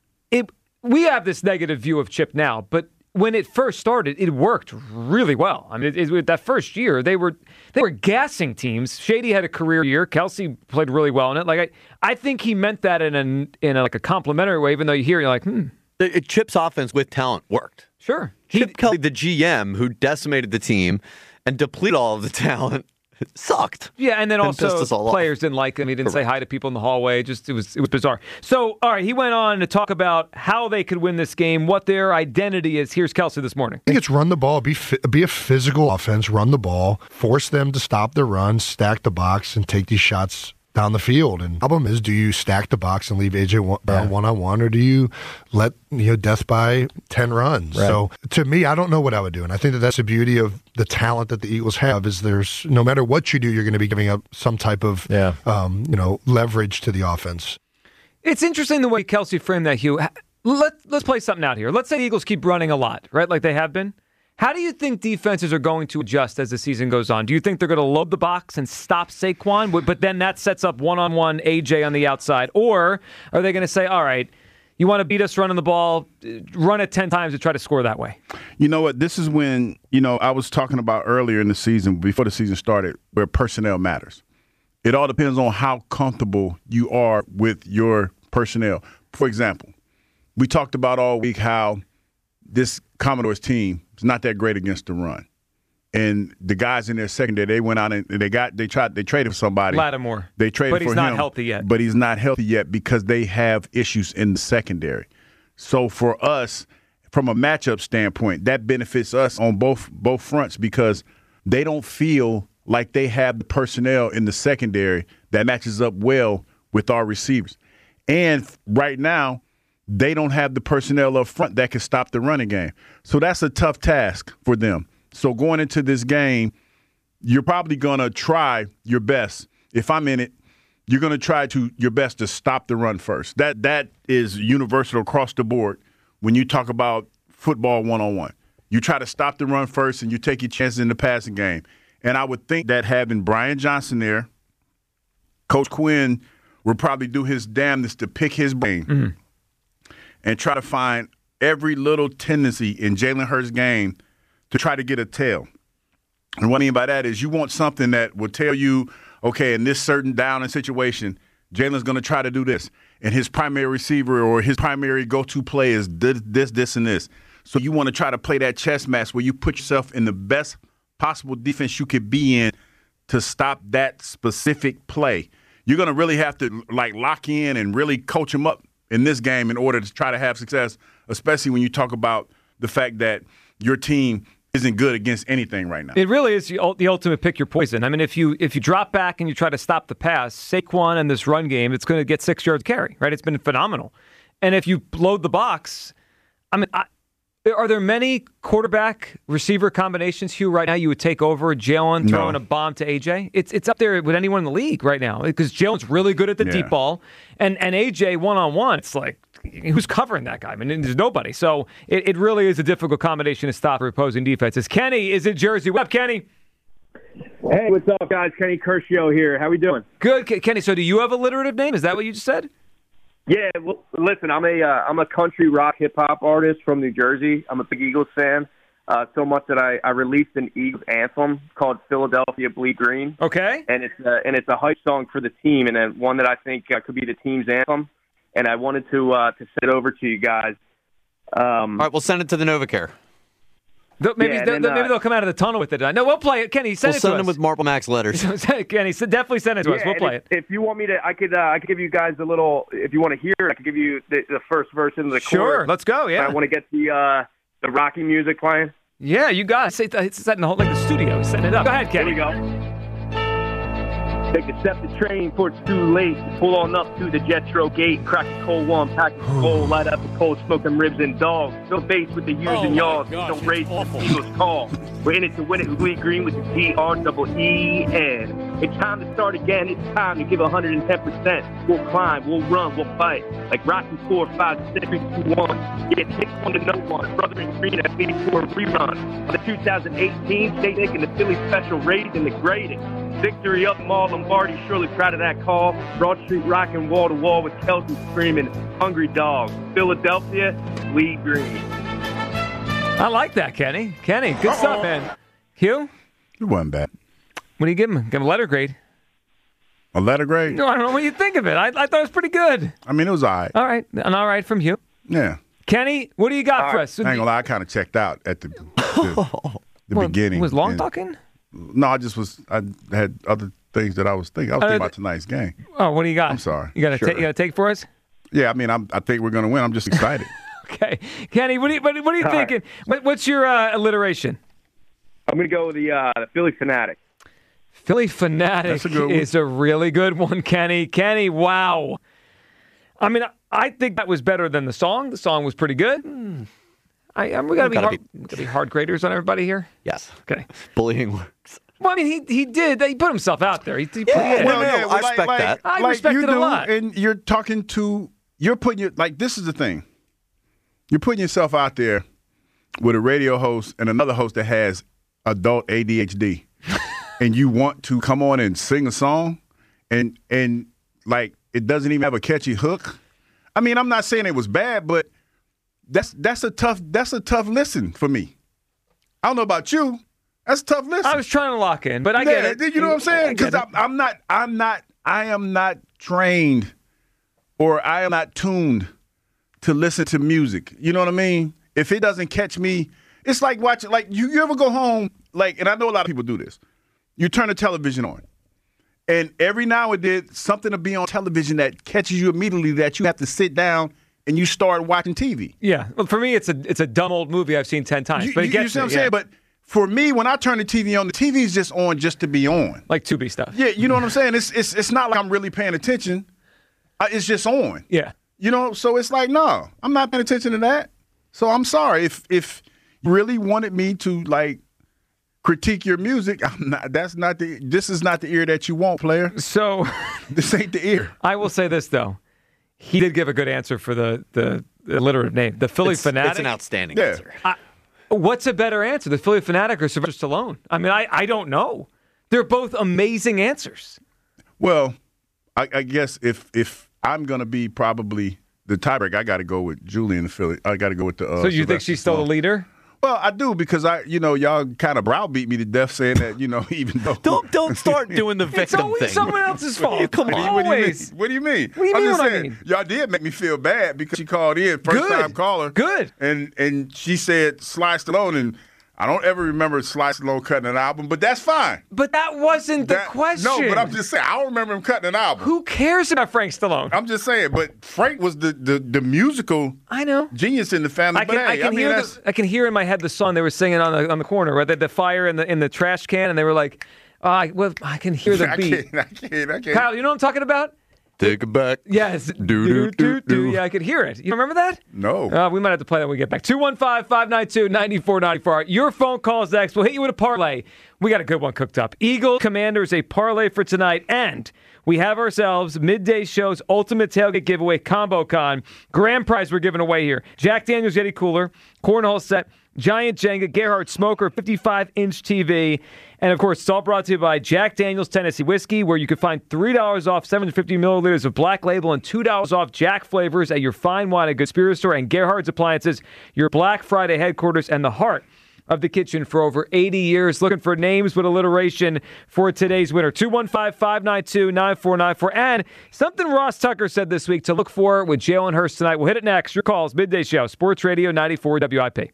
we have this negative view of Chip now, but when it first started, it worked really well. I mean, that first year, they were gassing teams. Shady had a career year. Kelsey played really well in it. Like I think he meant that in a complimentary way. Even though you hear, you're like, Chip's offense with talent worked. Sure. Chip Kelly, the GM, who decimated the team and depleted all of the talent, sucked. Yeah, and then also players didn't like him. He didn't say hi to people in the hallway. It was bizarre. So, all right, he went on to talk about how they could win this game, what their identity is. Here's Kelsey this morning. I think it's run the ball, be a physical offense, run the ball, force them to stop their runs, stack the box, and take these shots down the field. And the problem is, do you stack the box and leave A.J. Brown one-on-one, or do you let death by 10 runs? Right. So to me, I don't know what I would do. And I think that's the beauty of the talent that the Eagles have, is there's, no matter what you do, you're going to be giving up some type of leverage to the offense. It's interesting the way Kelsey framed that, Hugh. Let's play something out here. Let's say the Eagles keep running a lot, right, like they have been. How do you think defenses are going to adjust as the season goes on? Do you think they're going to load the box and stop Saquon, but then that sets up one-on-one AJ on the outside? Or are they going to say, all right, you want to beat us running the ball, run it 10 times to try to score that way? You know what? This is when, I was talking about earlier in the season, before the season started, where personnel matters. It all depends on how comfortable you are with your personnel. For example, we talked about all week how this Commodores team is not that great against the run. And the guys in their secondary, they went out and they traded for somebody. Lattimore. They traded for him. But he's not healthy yet. But he's not healthy yet because they have issues in the secondary. So for us, from a matchup standpoint, that benefits us on both fronts because they don't feel like they have the personnel in the secondary that matches up well with our receivers. And right now, they don't have the personnel up front that can stop the running game. So that's a tough task for them. So going into this game, you're probably going to try your best. If I'm in it, you're going to try your best to stop the run first. That is universal across the board when you talk about football one-on-one. You try to stop the run first and you take your chances in the passing game. And I would think that having Brian Johnson there, Coach Quinn would probably do his damnedest to pick his brain and try to find every little tendency in Jalen Hurts' game to try to get a tail. And what I mean by that is you want something that will tell you, okay, in this certain down and situation, Jalen's going to try to do this. And his primary receiver or his primary go-to play is this, and this. So you want to try to play that chess match where you put yourself in the best possible defense you could be in to stop that specific play. You're going to really have to lock in and really coach them up in this game in order to try to have success, especially when you talk about the fact that your team isn't good against anything right now. It really is the ultimate pick your poison. I mean, if you drop back and you try to stop the pass, Saquon and this run game, it's going to get 6 yards carry, right? It's been phenomenal. And if you load the box, I mean, are there many quarterback receiver combinations, Hugh, right now you would take over Jalen throwing a bomb to AJ? It's up there with anyone in the league right now because Jalen's really good at the deep ball. And AJ one-on-one, it's like, who's covering that guy? I mean, there's nobody. So it really is a difficult combination to stop for opposing defenses. Kenny is in Jersey. What's up, Kenny? Hey, what's up, guys? Kenny Kershaw here. How we doing? Good, Kenny. So do you have a alliterative name? Is that what you just said? Yeah, well, listen, I'm a country rock hip hop artist from New Jersey. I'm a big Eagles fan, so much that I released an Eagles anthem called "Philadelphia Bleed Green." Okay, and it's a hype song for the team, and one that I think could be the team's anthem. And I wanted to send it over to you guys. All right, we'll send it to the NovaCare. Maybe they'll come out of the tunnel with it. No, we'll play it. Kenny, send it to us. We'll send them with Marble Max letters. Kenny, definitely send it to us. We'll play it. If you want me to, I could give you guys a little. If you want to hear it, I could give you the first verse into the chorus. Sure, let's go. Yeah, I want to get the Rocky music playing. Yeah, you got it. It's set in the whole the studio. Setting it up. Go ahead, Kenny. Here we go. Take the SEPTA train before it's too late. Pull on up to the Jetro gate. Crack a cold one, pack a bowl, light up the cold, smoke them ribs and dogs. No base with the years and yaws. No race with the Eagles call. We're in it to win it. We bleed green with the DREEN. It's time to start again. It's time to give 110%. We'll climb, we'll run, we'll fight. Like Rocky 4, 5, 6, 3, 2, 1. Get 6-1 to no one. Brother in green at 84 rerun. On the 2018 state making the Philly special rating the greatest. Victory up Mall Lombardi, surely proud of that call. Broad Street rocking wall to wall with Kelsey screaming, hungry dog. Philadelphia, bleed green. I like that, Kenny. Kenny, good stuff, man. Hugh? It wasn't bad. What do you give him? Give him a letter grade. A letter grade? No, I don't know what you think of it. I thought it was pretty good. I mean, it was all right. All right. An all right from Hugh. Yeah. Kenny, what do you got for us? I ain't gonna lie, I kind of checked out at the beginning. Was long talking? No, I had other things that I was thinking. I was thinking about tonight's game. Oh, what do you got? I'm sorry. You got to take for us? Yeah, I mean, I think we're going to win. I'm just excited. Okay, Kenny, what are you thinking? Right. What's your alliteration? I'm going to go with the Philly Fanatic. Philly Fanatic is a really good one, Kenny. Kenny, wow. I mean, I think that was better than the song. The song was pretty good. We got to be hard graders on everybody here. Yes. Okay. Bullying works. Well, I mean, he did. He put himself out there. I respect that. I respect it a lot. And you're putting this is the thing. You're putting yourself out there with a radio host and another host that has adult ADHD, and you want to come on and sing a song, and like it doesn't even have a catchy hook. I mean, I'm not saying it was bad, but that's a tough listen for me. I don't know about you. That's a tough listen. I was trying to lock in, but I get it. You know what I'm saying? Because I am not trained, or I am not tuned to listen to music. You know what I mean? If it doesn't catch me, it's like watching, like you ever go home, like, and I know a lot of people do this. You turn the television on, and every now and then something will be on television that catches you immediately that you have to sit down and you start watching TV. Yeah. Well, for me, it's a dumb old movie I've seen 10 times. But it gets you see what I'm me, saying? But for me, when I turn the TV on, the TV is just on just to be on. Like Tubi stuff. Yeah, you know what I'm saying? It's not like I'm really paying attention. It's just on. Yeah. You know, so it's like, no, I'm not paying attention to that. So I'm sorry. If you really wanted me to, like, critique your music, this is not the ear that you want, player. So this ain't the ear. I will say this, though. He did give a good answer for the alliterative name. The Philly Fanatic. It's an outstanding answer. What's a better answer, the Philly Fanatic or Sylvester Stallone? I mean, I don't know. They're both amazing answers. Well, I guess if I'm going to be probably the tiebreaker, I got to go with Julie in the Philly. I got to go with the So you think she's still the leader? Well, I do because y'all kind of browbeat me to death saying that, even though don't start doing the victim it's always thing. someone else's fault. Come on. Always. What do you mean? What do you I'm mean just what I saying, mean? y'all did make me feel bad because she called in, first time caller. Good. And she said Sly Stallone, and I don't ever remember Sly Stallone cutting an album, but that's fine. But that wasn't the question. No, but I'm just saying, I don't remember him cutting an album. Who cares about Frank Stallone? I'm just saying, but Frank was the musical genius in the family. I can hear in my head the song they were singing on the corner, right? The fire in the trash can, and they were like, I can hear the beat. I can't. Kyle, you know what I'm talking about? Take it back. Yes. Do. Yeah, I could hear it. You remember that? No. We might have to play that when we get back. 215-592-9494. Your phone calls next. We'll hit you with a parlay. We got a good one cooked up. Eagles Commanders, a parlay for tonight. And we have ourselves Midday Show's Ultimate Tailgate Giveaway Combo Con. Grand prize we're giving away here. Jack Daniels Yeti Cooler, Cornhole Set, Giant Jenga, Gerhardt Smoker, 55-inch TV. And, of course, it's all brought to you by Jack Daniels Tennessee Whiskey, where you can find $3 off 750 milliliters of Black Label and $2 off Jack flavors at your fine wine and good spirit store, and Gerhardt's Appliances, your Black Friday headquarters and the heart of the kitchen for over 80 years. Looking for names with alliteration for today's winner. 215-592-9494. And something Ross Tucker said this week to look for with Jalen Hurts tonight. We'll hit it next. Your calls, Midday Show, Sports Radio 94 WIP.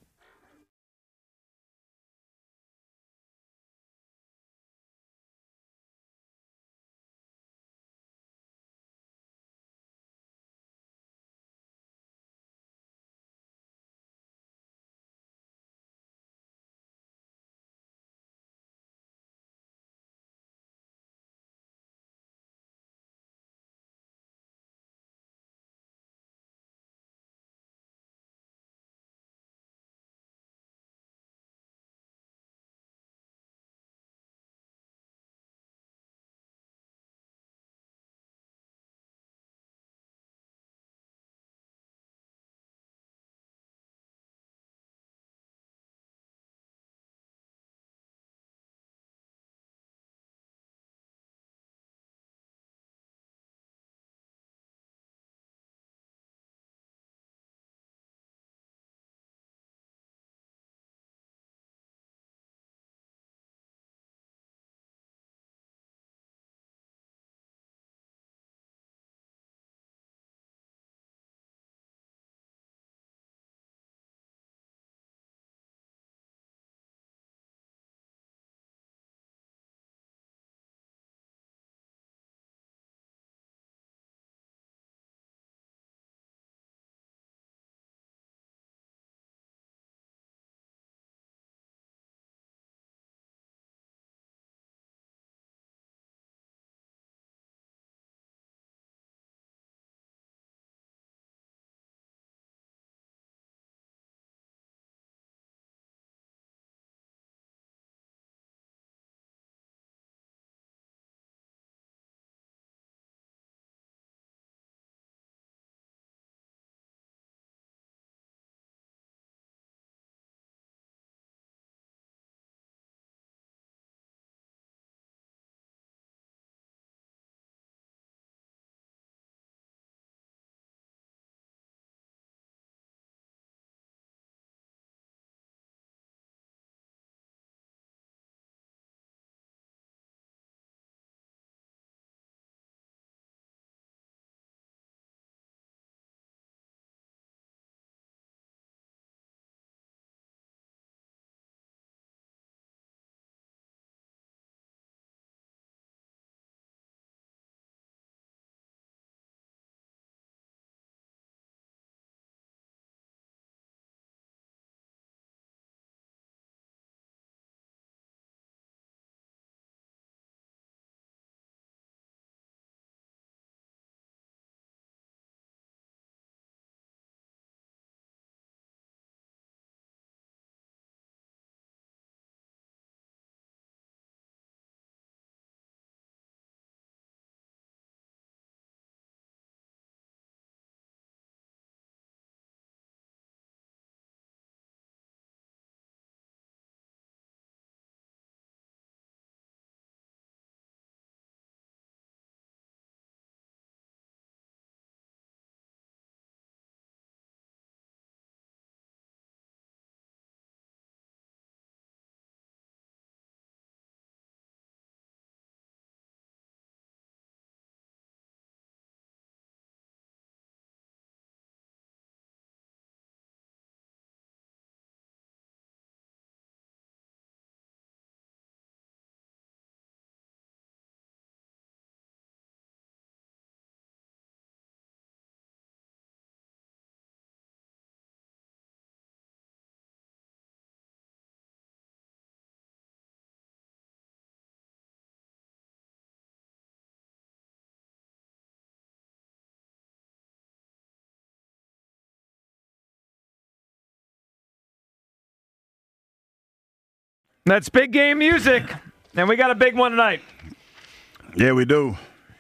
That's big game music. And we got a big one tonight. Yeah, we do.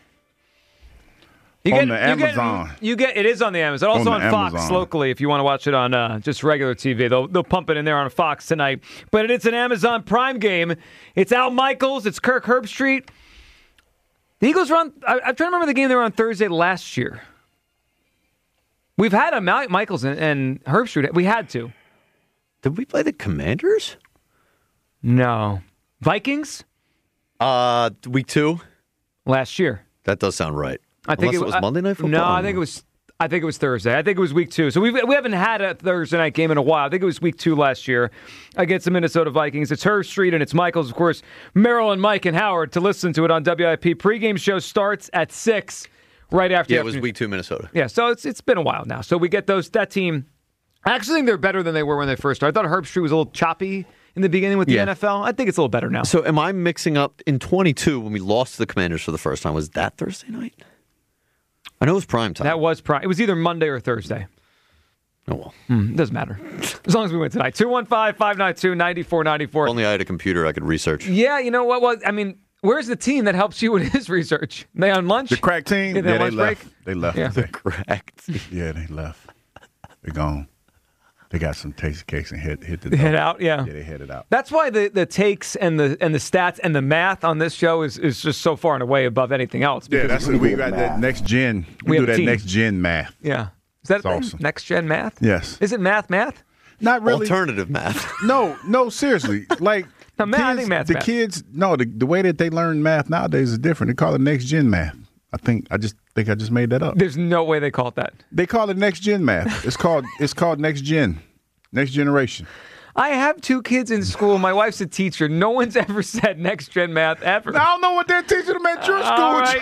The Amazon. It is on the Amazon. Also on Fox Amazon. locally if you want to watch it on just regular TV. They'll pump it in there on Fox tonight. But it's an Amazon Prime game. It's Al Michaels. It's Kirk Herbstreit. The Eagles were on. I'm trying to remember the game they were on Thursday last year. We've had Michaels and Herbstreit. We had to. Did we play the Commanders? No. Vikings? Week 2? Last year. That does sound right. I think Unless it was Monday Night Football? No, I think it was Thursday. I think it was week 2. So we haven't had a Thursday night game in a while. I think it was week 2 last year against the Minnesota Vikings. It's Herbstreit and it's Michaels, of course, Merrill and Mike and Howard to listen to it on WIP. Pregame show starts at 6 right after. Yeah, it was week 2 Minnesota. Yeah, so it's been a while now. So we get that team. I actually think they're better than they were when they first started. I thought Herbstreit was a little choppy in the beginning with the NFL. I think it's a little better now. So am I mixing up in 22 when we lost to the Commanders for the first time? Was that Thursday night? I know it was prime time. That was prime. It was either Monday or Thursday. Oh, well. It doesn't matter. As long as we win tonight. 215-592-9494. Only I had a computer I could research. Yeah, you know what? Well, I mean, where's the team that helps you with his research? They on lunch? The crack team? Yeah, they left. Break? They left. Yeah. The crack team. Yeah, they left. They're gone. They got some tasty cakes and hit the door. Head out, yeah. Yeah, they headed out. That's why the takes and the stats and the math on this show is just so far and away above anything else. Yeah, that's what we got that next gen. We do that next gen math. Yeah. Is that awesome? Next gen math? Yes. Is it math? Not really. Alternative math. No, seriously. Like no, math, I think math's the math. kids, the way that they learn math nowadays is different. They call it next gen math. I just made that up. There's no way they call it that. They call it next gen math. It's called next gen. Next generation. I have 2 kids in school. My wife's a teacher. No one's ever said next gen math ever. I don't know what they're teaching them at your school. All right.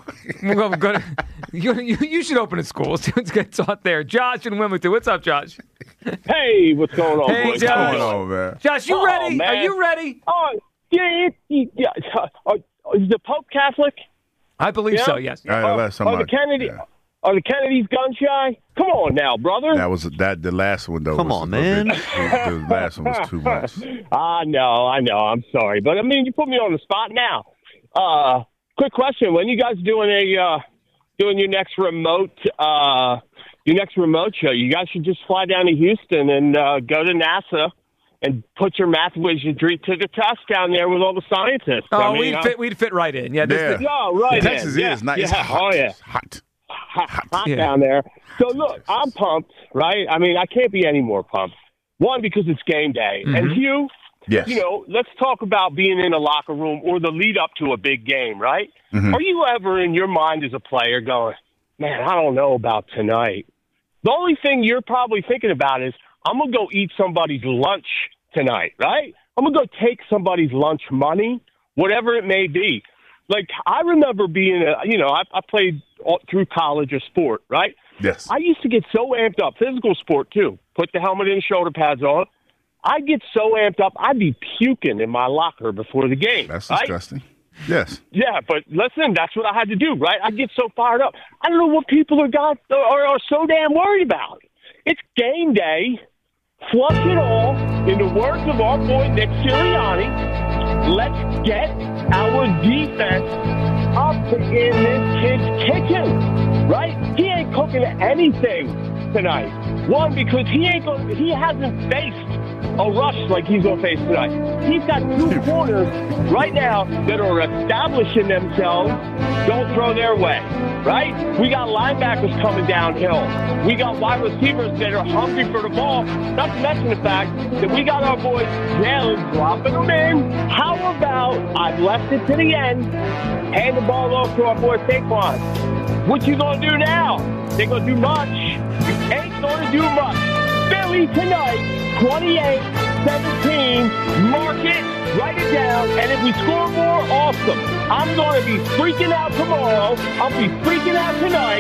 You should open a school. See what's getting taught there. Josh in Wilmington. What's up, Josh? Hey, what's going on? Hey, boys? Josh. What's going on, man? Josh, you ready? Man. Are you ready? Oh, yeah. Is the Pope Catholic? I believe so, yes. Are the Kennedys gun shy? Come on now, brother. That was the last one, though. Come on, man. The last one was too much. I know. I'm sorry. But, I mean, you put me on the spot now. Quick question. When you guys doing your next remote show, you guys should just fly down to Houston and go to NASA and put your math wizardry to the test down there with all the scientists. Oh, we'd fit right in. Yeah. Right Texas in. is nice. Yeah. Hot. Oh, yeah. Hot down there. So, look, I'm pumped, right? I mean, I can't be any more pumped. One, because it's game day. Mm-hmm. And two, yes. Let's talk about being in a locker room or the lead up to a big game, right? Mm-hmm. Are you ever in your mind as a player going, man, I don't know about tonight? The only thing you're probably thinking about is, I'm going to go eat somebody's lunch tonight, right? I'm going to go take somebody's lunch money, whatever it may be. Like, I remember being, I played all through college a sport, right? Yes. I used to get so amped up, physical sport too, put the helmet and shoulder pads on. I'd get so amped up, I'd be puking in my locker before the game. That's right? disgusting. Yes. Yeah, but listen, that's what I had to do, right? I get so fired up. I don't know what people are so damn worried about. It's game day. Flush it all. In the words of our boy Nick Sirianni, let's get our defense up in this kid's kitchen, right? He ain't cooking anything tonight. One, because he hasn't faced a rush like he's going to face tonight. He's got 2 corners right now that are establishing themselves. Don't throw their way, right? We got linebackers coming downhill. We got wide receivers that are hungry for the ball. Not to mention the fact that we got our boys Jalen dropping them in. How about, I've left it to the end, hand the ball off to our boy Saquon. What you going to do now? They going to do much. You ain't going to do much. Philly tonight, 28-17. Mark it, write it down, and if we score more, awesome. I'm going to be freaking out tomorrow. I'll be freaking out tonight.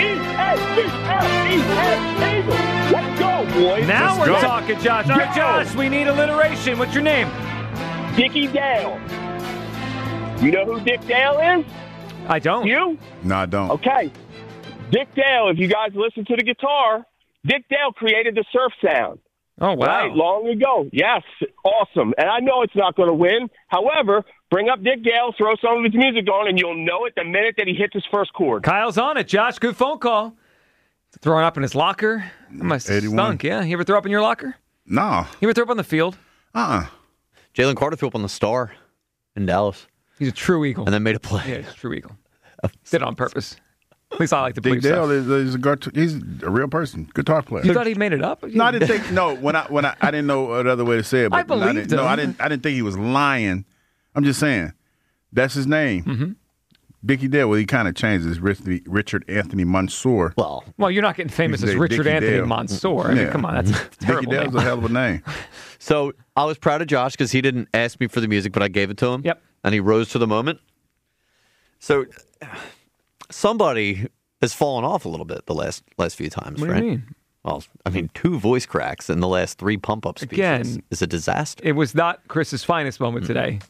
Eagles. Let's go, boys. Now Let's we're go. talking, Josh. All right, Josh, we need alliteration. What's your name? Dickie Dale. You know who Dick Dale is? I don't. You? No, I don't. Okay. Dick Dale, if you guys listen to the guitar, Dick Dale created the surf sound. Oh, wow. Right, long ago. Yes, awesome. And I know it's not going to win. However, bring up Dick Gale, throw some of his music on, and you'll know it the minute that he hits his first chord. Kyle's on it. Josh, good phone call. Throwing up in his locker. That must have 81. stunk, yeah? You ever throw up in your locker? No. You ever throw up on the field? Jalen Carter threw up on the Star in Dallas. He's a true Eagle. And then made a play. Yeah, he's a true Eagle. Did it on purpose. At least I like to Dick believe Dale so. he's a real person, guitar player. You thought he made it up? No, I didn't think. No, when I didn't know another way to say it. But I believed him. No, I didn't think he was lying. I'm just saying that's his name. Mm-hmm. Dickie Dale. Well, he kind of changed his Richard Anthony Mansour. Well, you're not getting famous as He's Richard Dickie Anthony Dale. Mansour. I mean, come on, that's a terrible Dickie Dale's name. a hell of a name. So I was proud of Josh because he didn't ask me for the music, but I gave it to him. Yep. And he rose to the moment. So somebody has fallen off a little bit the last few times, What do right? you mean? Well, I mean, 2 voice cracks in the last 3 pump-up speeches Again, is a disaster. It was not Chris's finest moment today.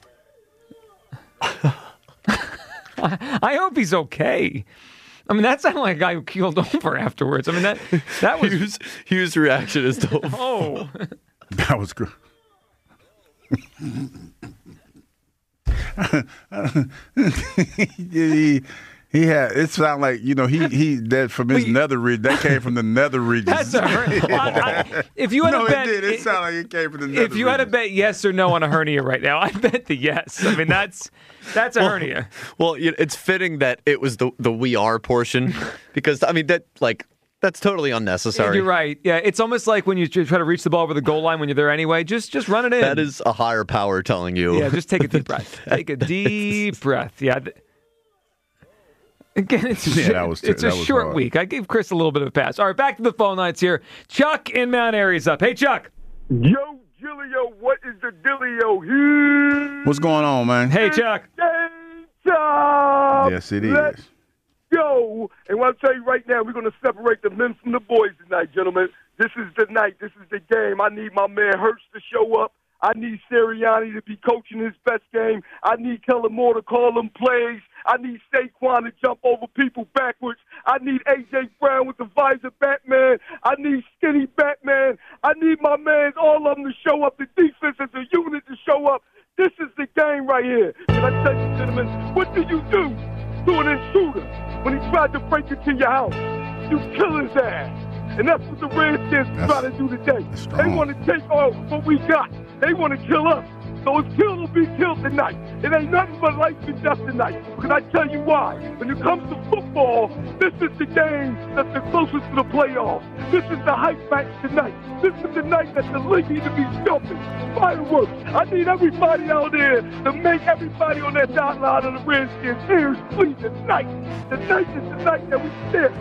I hope he's okay. I mean, that sounded like a guy who keeled over afterwards. I mean, that was... Hugh's reaction is to... Oh. That was good. He had. It sounded like he that from his nether region. That came from the nether region. That's a if you had no, to bet, it did. It sounded like it came from the nether if you had to bet yes or no on a hernia right now, I bet the yes. I mean, that's a hernia. Well, it's fitting that it was the we are portion because I mean that's totally unnecessary. You're right. Yeah, it's almost like when you try to reach the ball over the goal line when you're there anyway. Just run it in. That is a higher power telling you. Yeah, just take a deep breath. Take a deep breath. Yeah. Again, it's a short hard. week. I gave Chris a little bit of a pass. All right, back to the phone lines here. Chuck in Mount Airy's up. Hey, Chuck. Yo, Gilio, what is the dealio here? What's going on, man? Hey, Chuck. Yes, it is. Let's go. And I'll tell you right now, we're going to separate the men from the boys tonight, gentlemen. This is the night. This is the game. I need my man Hurts to show up. I need Sirianni to be coaching his best game. I need Kellen Moore to call them plays. I need Saquon to jump over people backwards. I need A.J. Brown with the visor Batman. I need Skinny Batman. I need my man, all of them to show up. The defense as a unit to show up. This is the game right here. And I tell you, gentlemen, what do you do to an intruder when he tried to break into your house? You kill his ass. And that's what the Redskins are trying to do today. They want to take all what we got. They want to kill us. So it's kill or be killed tonight. It ain't nothing but life and death tonight. Because I tell you why. When it comes to football, this is the game that's the closest to the playoffs. This is the hype match tonight. This is the night that the league needs to be jumping. Fireworks. I need everybody out there to make everybody on that dot line of the Redskins ears bleed tonight. Tonight is the night that we stamp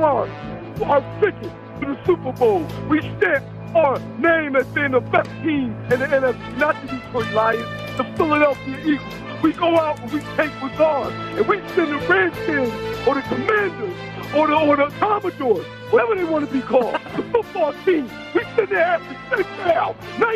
our ticket to the Super Bowl. We stamp our name as being the best team in the NFC, not the Detroit Lions, the Philadelphia Eagles. We go out and we take what's ours, and we send the Redskins or the Commanders or the Commodores, whatever they want to be called, the football team. We send their asses straight down,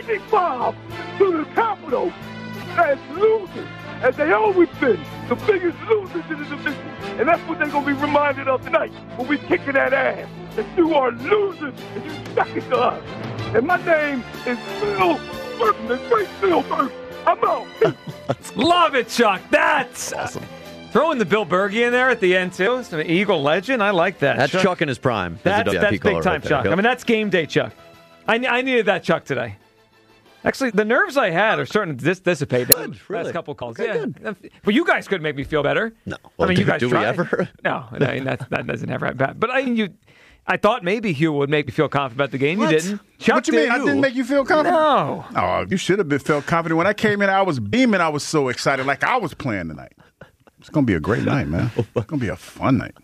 95 to the Capitol as losers, as they always been, the biggest losers in the division. And that's what they're going to be reminded of tonight when we kicking that ass. That you are losers and you stuck it to us. And my name is Phil Burton, the great Phil Burton. I'm out. Love it, Chuck. That's awesome. Throwing the Bill Berge in there at the end, too. It's an Eagle legend. I like that. That's Chuck in his prime. That's big time, right Chuck. there. I mean, that's game day, Chuck. I needed that Chuck today. Actually, the nerves I had are starting to dissipate. Good, really? Last couple calls. Okay, yeah. good. But you guys couldn't make me feel better. No. I Well, mean, you guys do we tried. ever? No, that doesn't ever happen. But I thought maybe Hugh would make me feel confident about the game. What? You didn't. Chuck What you mean? I didn't make you feel confident? No. Oh, you should have felt confident. When I came in, I was beaming. I was so excited, like I was playing tonight. It's going to be a great night, man. It's going to be a fun night.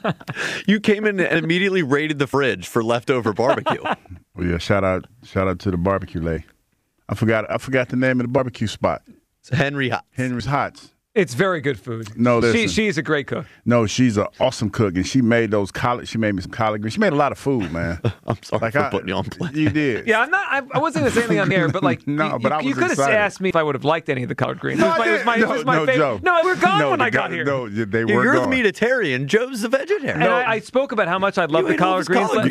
You came in and immediately raided the fridge for leftover barbecue. Well, yeah, shout out to the barbecue lay. I forgot the name of the barbecue spot. It's Henry's Hots. It's very good food. No, listen. She's a great cook. No, she's an awesome cook, and she made those she made me some collard greens. She made a lot of food, man. I'm sorry for putting you on play. You did. Yeah, I wasn't going to say anything on the air, but like, No, but I was you could have excited. asked me if I would have liked any of the collard greens. No, It was my favorite. Joe. No, we were gone No, when the I got guy- here. No, they were You're gone. the meatitarian. Joe's the vegetarian. And I spoke about how much I love the collard greens. You did.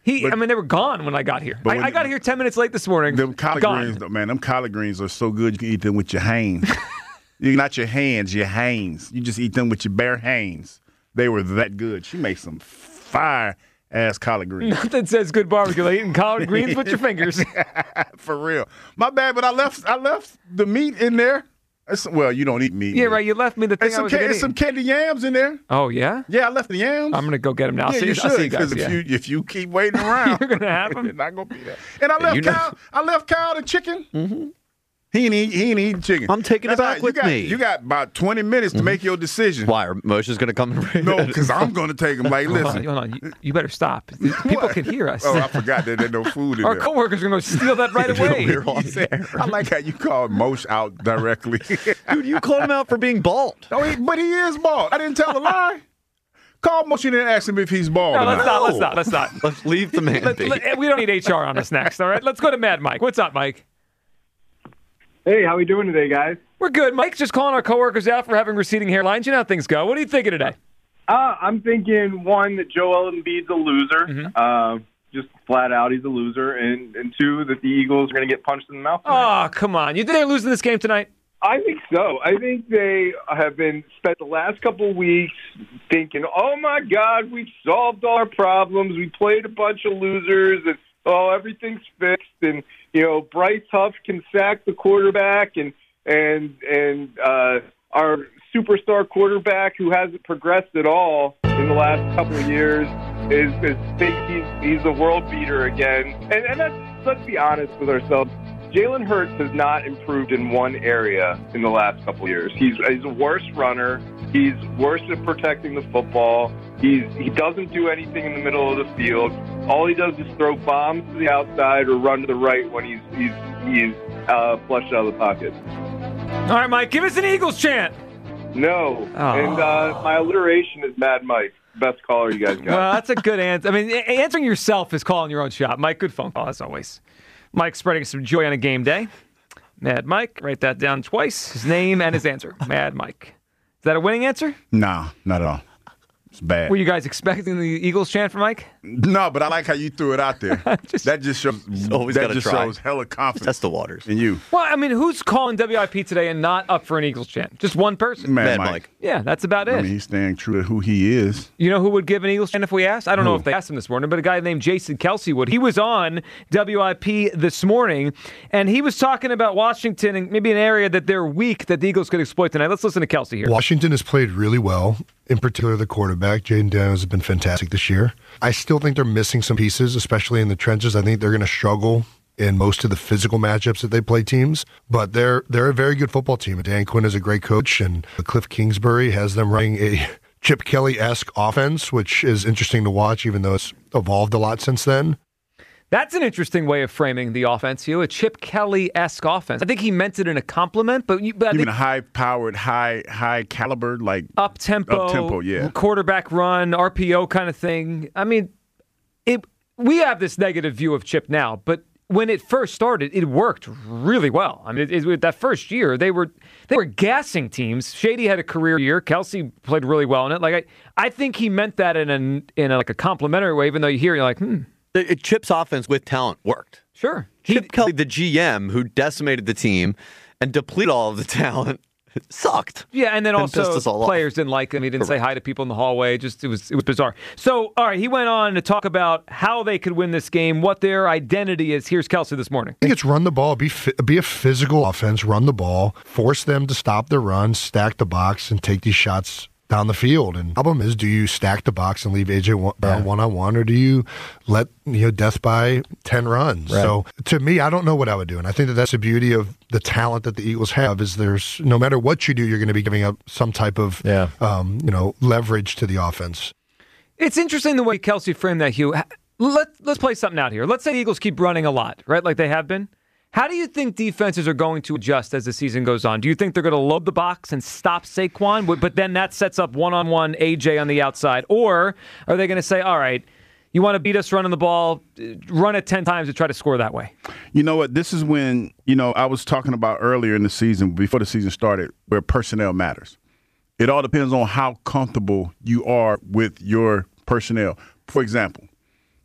They were gone when I got here. I got here 10 minutes late this morning. Them collard greens, man, them collard greens are so good you can eat them with your hands. Not your hands, your hands. You just eat them with your bare hands. They were that good. She makes some fire-ass collard greens. Nothing says good barbecue like eating collard greens with your fingers. For real. My bad, but I left the meat in there. Well, you don't eat meat. Yeah, right. You left me the thing I was going to eat. Some candy yams in there. Oh, yeah? Yeah, I left the yams. I'm going to go get them now. Yeah, you should, because if you keep waiting around, you're going to have them. You're not going to be there. And I left Kyle the chicken. Mm-hmm. He ain't eating chicken. I'm taking it back with me. You got about 20 minutes to make your decision. Why? Are Moshe's going to come and bring No, because I'm going to take him. Like, listen. Hold on. You better stop. People can hear us. Oh, I forgot that there's no food in Our there. coworkers are going to steal that right away. I like how you called Moshe out directly. Dude, you called him out for being bald. No, but he is bald. I didn't tell a lie. Call Moshe and ask him if he's bald. No, let's not. Let's leave the man be. We don't need HR on us next, all right? Let's go to Mad Mike. What's up, Mike? Hey, how we doing today, guys? We're good. Mike's just calling our coworkers out for having receding hairlines. You know how things go. What are you thinking today? I'm thinking, one, that Joel Embiid's a loser. Mm-hmm. Just flat out, he's a loser. And two, that the Eagles are going to get punched in the mouth tonight. Oh, come on. You think they're losing this game tonight? I think so. I think they have spent the last couple of weeks thinking, oh, my God, we've solved all our problems. We played a bunch of losers, and, everything's fixed. And, Bryce Huff can sack the quarterback, and our superstar quarterback who hasn't progressed at all in the last couple of years thinks he's a world beater again. And let's be honest with ourselves. Jalen Hurts has not improved in one area in the last couple of years. He's a worse runner. He's worse at protecting the football. He doesn't do anything in the middle of the field. All he does is throw bombs to the outside or run to the right when he's flushed out of the pocket. All right, Mike, give us an Eagles chant. No. Oh. And my alliteration is Mad Mike. Best caller you guys got. Well, that's a good answer. I mean, answering yourself is calling your own shot. Mike, good phone call as always. Mike spreading some joy on a game day. Mad Mike, write that down twice. His name and his answer. Mad Mike. Is that a winning answer? No, not at all. It's bad. Were you guys expecting the Eagles chant for Mike? No, but I like how you threw it out there. That just shows hella confidence. Test the waters. In you. Well, I mean, who's calling WIP today and not up for an Eagles chant? Just one person. Mad Mike. Yeah, that's about it. I mean, he's staying true to who he is. You know who would give an Eagles chant if we asked? I don't know if they asked him this morning, but a guy named Jason Kelsey would. He was on WIP this morning, and he was talking about Washington and maybe an area that they're weak that the Eagles could exploit tonight. Let's listen to Kelsey here. Washington has played really well. In particular, the quarterback, Jaden Daniels, has been fantastic this year. I still think they're missing some pieces, especially in the trenches. I think they're going to struggle in most of the physical matchups that they play teams. But they're a very good football team. Dan Quinn is a great coach, and Cliff Kingsbury has them running a Chip Kelly-esque offense, which is interesting to watch, even though it's evolved a lot since then. That's an interesting way of framing the offense, Hugh. A Chip Kelly-esque offense. I think he meant it in a compliment, but you mean a high-powered, high-caliber, like up-tempo, yeah, quarterback run, RPO kind of thing. I mean, we have this negative view of Chip now, but when it first started, it worked really well. I mean, that first year, they were gassing teams. Shady had a career year. Kelsey played really well in it. Like I think he meant that in a complimentary way, even though you hear it, you're like, Chip's offense with talent worked. Sure. Chip Kelly, the GM, who decimated the team and depleted all of the talent, sucked. Yeah, and then also players didn't like him. He didn't say hi to people in the hallway. It was bizarre. So, all right, he went on to talk about how they could win this game, what their identity is. Here's Kelsey this morning. I think it's run the ball, be a physical offense, run the ball, force them to stop their runs, stack the box, and take these shots down the field. And the problem is, do you stack the box and leave A.J. Brown one-on-one, or do you let death by 10 runs? Right. So to me, I don't know what I would do. And I think that's the beauty of the talent that the Eagles have, is there's, no matter what you do, you're going to be giving up some type of leverage to the offense. It's interesting the way Kelsey framed that, Hugh. Let's play something out here. Let's say the Eagles keep running a lot, right, like they have been. How do you think defenses are going to adjust as the season goes on? Do you think they're going to load the box and stop Saquon, but then that sets up one-on-one AJ on the outside? Or are they going to say, all right, you want to beat us running the ball, run it 10 times to try to score that way? You know what? This is when, I was talking about earlier in the season, before the season started, where personnel matters. It all depends on how comfortable you are with your personnel. For example,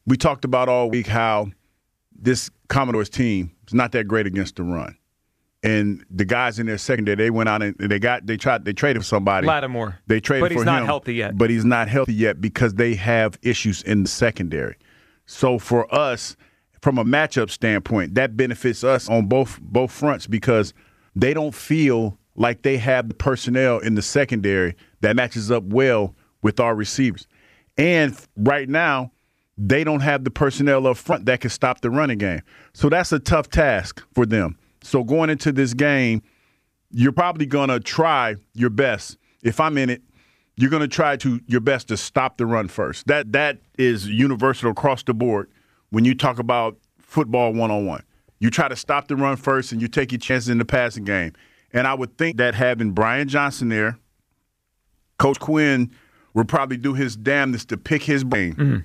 we talked about all week how this Commodores team is not that great against the run. And the guys in their secondary, they went out and they traded for somebody. Lattimore. They traded for him. But he's not healthy yet. But he's not healthy yet because they have issues in the secondary. So for us, from a matchup standpoint, that benefits us on both fronts because they don't feel like they have the personnel in the secondary that matches up well with our receivers. And right now, they don't have the personnel up front that can stop the running game. So that's a tough task for them. So going into this game, you're probably going to try your best. If I'm in it, you're going to try your best to stop the run first. That is universal across the board when you talk about football one-on-one. You try to stop the run first and you take your chances in the passing game. And I would think that having Brian Johnson there, Coach Quinn would probably do his damnedest to pick his brain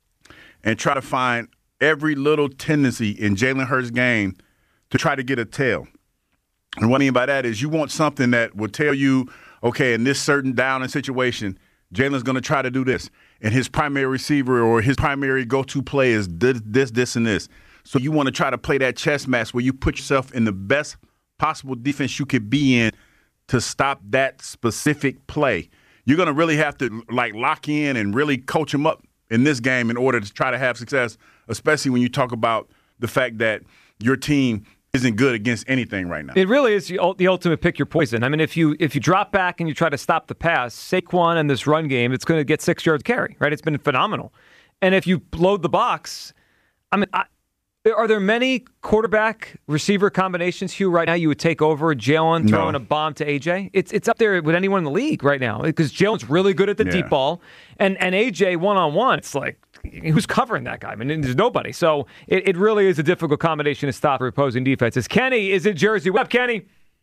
and try to find every little tendency in Jalen Hurts' game to try to get a tail. And what I mean by that is you want something that will tell you, okay, in this certain down and situation, Jalen's going to try to do this. And his primary receiver or his primary go-to play is this, and this. So you want to try to play that chess match where you put yourself in the best possible defense you could be in to stop that specific play. You're going to really have to lock in and really coach them up in this game in order to try to have success, especially when you talk about the fact that your team isn't good against anything right now. It really is the ultimate pick your poison. I mean, if you drop back and you try to stop the pass, Saquon and this run game, it's going to get 6 yards carry, right? It's been phenomenal. And if you load the box, I mean, are there many quarterback receiver combinations, Hugh, right now you would take over Jalen throwing a bomb to AJ? It's up there with anyone in the league right now because Jalen's really good at the deep ball. And AJ one-on-one, it's like, who's covering that guy? I mean, there's nobody. So it really is a difficult combination to stop for opposing defenses. Kenny is in Jersey. What's up, Kenny?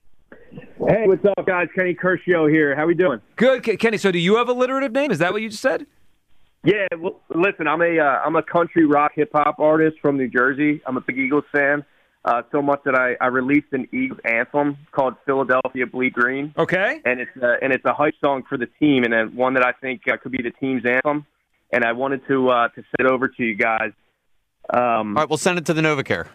Hey, what's up, guys? Kenny Curcio here. How we doing? Good. Kenny, so do you have a alliterative name? Is that what you just said? Yeah, well, listen, I'm a country rock hip-hop artist from New Jersey. I'm a big Eagles fan, so much that I released an Eagles anthem called Philadelphia Bleed Green. Okay. And it's a hype song for the team, and one that I think could be the team's anthem. And I wanted to send it over to you guys. All right, we'll send it to the NovaCare.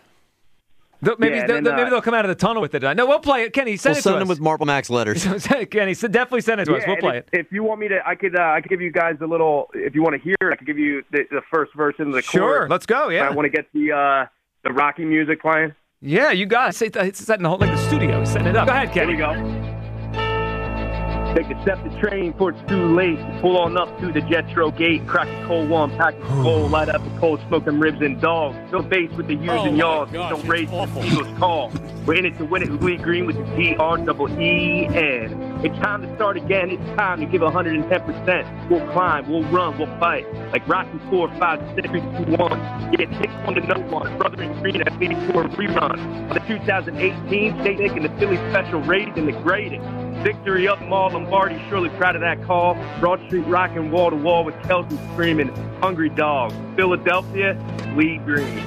Maybe they'll come out of the tunnel with it. No, we'll play it. Kenny, send it to us. We'll send them with Marble Max letters. Kenny, definitely send it to us. We'll play it. If you want me to, I could give you guys a little. If you want to hear it, I could give you the first verse into the chorus. Sure, let's go. Yeah, I want to get the Rocky music playing. Yeah, you got it. It's set in the whole the studio. Setting it up. Go ahead, Kenny. Here we go. Take the SEPTA train before it's too late. Pull on up to the Jetro gate. Crack a cold one, pack a bowl, light up a cold, smoke them ribs and dogs. No base with the yous and yaws. No race with the Eagles call. We're in it to win it. Bleed green with the GREEN. It's time to start again. It's time to give 110%. We'll climb, we'll run, we'll fight. Like Rocky 4, 5, 6, 3, 2, 1. Get 6-1 to no one. Brother in green at 84 rerun. On the 2018 state making the Philly special rated and the greatest. Victory up Mall Lombardi, surely proud of that call. Broad Street rocking wall to wall with Kelsey screaming, hungry dog. Philadelphia, Bleed Green.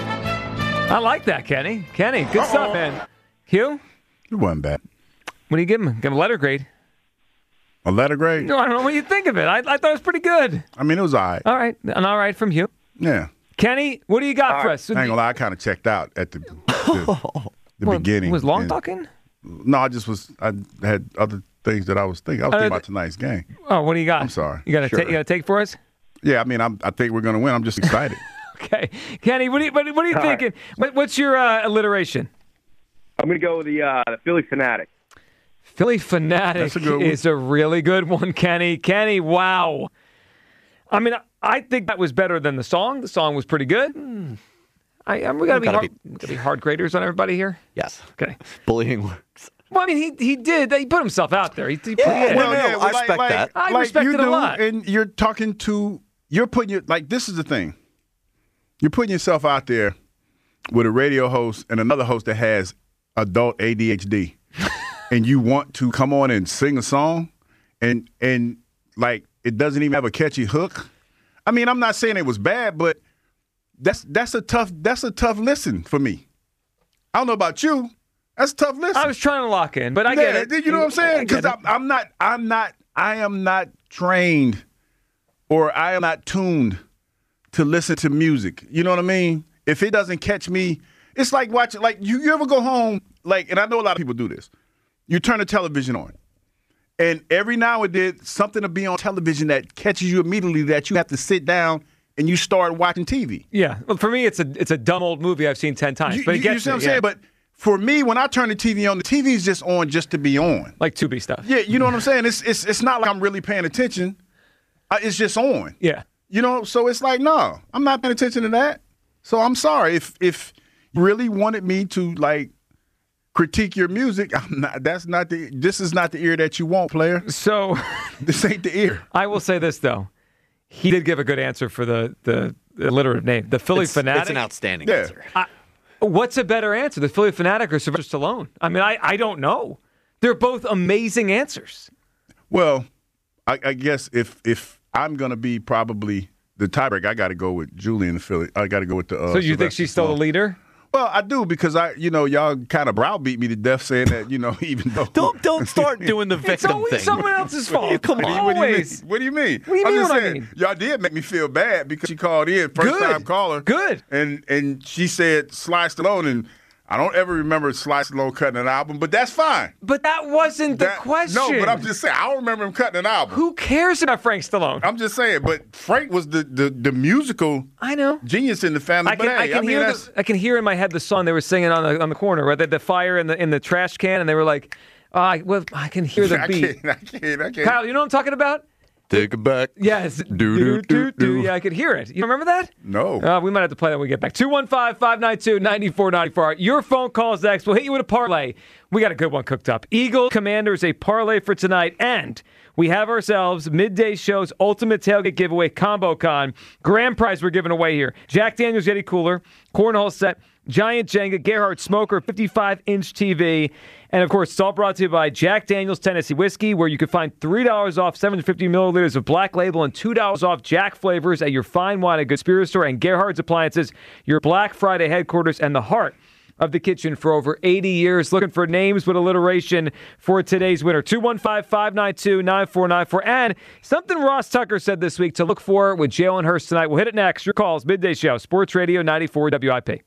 I like that, Kenny. Kenny, good stuff, man. Hugh? It wasn't bad. What do you give him? Give him a letter grade. A letter grade? No, I don't know what you think of it. I thought it was pretty good. I mean, it was all right. All right. An all right from Hugh. Yeah. Kenny, what do you got for us? I ain't gonna lie, I kind of checked out at the beginning. Was Long talking? No, I had other things that I was thinking. I was thinking about tonight's game. Oh, what do you got? I'm sorry. You got to take for us? Yeah, I mean, I think we're going to win. I'm just excited. Okay. Kenny, what are you thinking? Right. What's your alliteration? I'm going to go with the Philly Fanatic. Philly Fanatic is a really good one, Kenny. Kenny, wow. I mean, I think that was better than the song. The song was pretty good. We got to be hard graders on everybody here? Yes. Okay. Bullying works. Well, I mean, he did. He put himself out there. I respect that. I respect it a lot. And you're talking to, this is the thing. You're putting yourself out there with a radio host and another host that has adult ADHD. And you want to come on and sing a song and it doesn't even have a catchy hook. I mean, I'm not saying it was bad, but that's a tough listen for me. I don't know about you. That's a tough listen. I was trying to lock in, but I get it. You know what I'm saying? Because I am not trained or I am not tuned to listen to music. You know what I mean? If it doesn't catch me, it's like watching, like you ever go home, like, and I know a lot of people do this. You turn the television on, and every now and then something will be on television that catches you immediately that you have to sit down and you start watching TV. Yeah. Well, for me, it's a dumb old movie I've seen 10 times. But it gets you see what I'm me, saying? yeah. But for me, when I turn the TV on, the TV is just on just to be on. Like Tubi stuff. Yeah, you know what I'm saying? It's not like I'm really paying attention. It's just on. Yeah. You know, so it's like, no, I'm not paying attention to that. So I'm sorry if you really wanted me to like critique your music. This is not the ear that you want, player. So this ain't the ear. I will say this though, he did give a good answer for the alliterative name, the Philly Fanatic. It's an outstanding answer. What's a better answer, the Philly Fanatic or Sylvester Stallone? I mean, I don't know. They're both amazing answers. Well, I guess if I'm gonna be probably the tiebreaker, I got to go with Julie in the Philly. I got to go with the. So you think she's still the leader? Well, I do because y'all kind of browbeat me to death saying that, even though don't start doing the victim it's always thing. someone else's fault. Come on. Always. What do you mean? What do you I'm mean just what I saying, mean? y'all did make me feel bad because she called in, first time caller. Good. And she said Sly Stallone, and I don't ever remember Sly Stallone cutting an album, but that's fine. But that wasn't the question. No, but I'm just saying, I don't remember him cutting an album. Who cares about Frank Stallone? I'm just saying, but Frank was the musical genius in the family. I can hear in my head the song they were singing on the corner, right? The fire in the trash can, and they were like, I can hear the beat. I can't. Kyle, you know what I'm talking about? Take it back. Yes. Do. Yeah, I could hear it. You remember that? No. We might have to play that when we get back. 215-592-9494. Your phone calls next. We'll hit you with a parlay. We got a good one cooked up. Eagles Commanders, a parlay for tonight. And we have ourselves Midday Show's Ultimate Tailgate Giveaway Combo Con. Grand prize we're giving away here. Jack Daniels Yeti Cooler, Cornhole Set, Giant Jenga, Gerhardt Smoker, 55-inch TV. And, of course, it's all brought to you by Jack Daniels Tennessee Whiskey, where you can find $3 off 750 milliliters of Black Label and $2 off Jack flavors at your fine wine and good spirit store, and Gerhardt's Appliances, your Black Friday headquarters and the heart of the kitchen for over 80 years. Looking for names with alliteration for today's winner. 215-592-9494. And something Ross Tucker said this week to look for with Jalen Hurst tonight. We'll hit it next. Your calls, Midday Show, Sports Radio 94 WIP.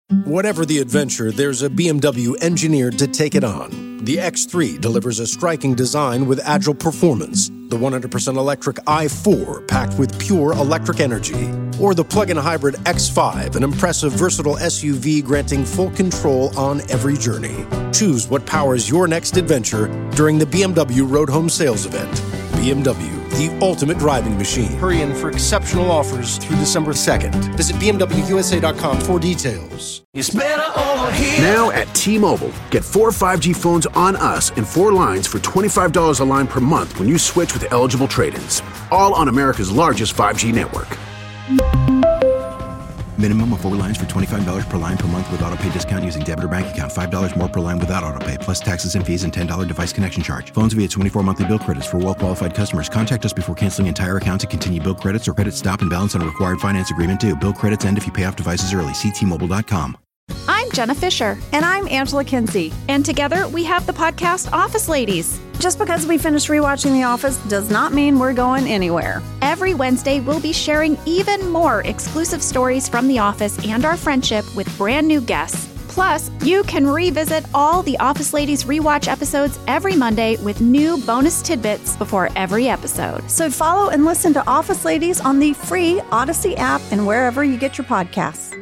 Whatever the adventure, there's a BMW engineered to take it on. The X3 delivers a striking design with agile performance. The 100% electric i4 packed with pure electric energy. Or the plug-in hybrid X5, an impressive, versatile SUV granting full control on every journey. Choose what powers your next adventure during the BMW Road Home Sales Event. BMW, the ultimate driving machine. Hurry in for exceptional offers through December 2nd. Visit BMWUSA.com for details. It's better over here. Now at T-Mobile, get 4 5G phones on us and 4 lines for $25 a line per month when you switch with eligible trade-ins. All on America's largest 5G network. Minimum of 4 lines for $25 per line per month with autopay discount using debit or bank account. $5 more per line without autopay, plus taxes and fees and $10 device connection charge. Phones via 24 monthly bill credits for well-qualified customers. Contact us before canceling entire account to continue bill credits or credit stop and balance on a required finance agreement due. Bill credits end if you pay off devices early. See T-Mobile.com. I'm Jenna Fisher. And I'm Angela Kinsey. And together we have the podcast Office Ladies. Just because we finished rewatching The Office does not mean we're going anywhere. Every Wednesday, we'll be sharing even more exclusive stories from The Office and our friendship with brand new guests. Plus, you can revisit all the Office Ladies rewatch episodes every Monday with new bonus tidbits before every episode. So follow and listen to Office Ladies on the free Odyssey app and wherever you get your podcasts.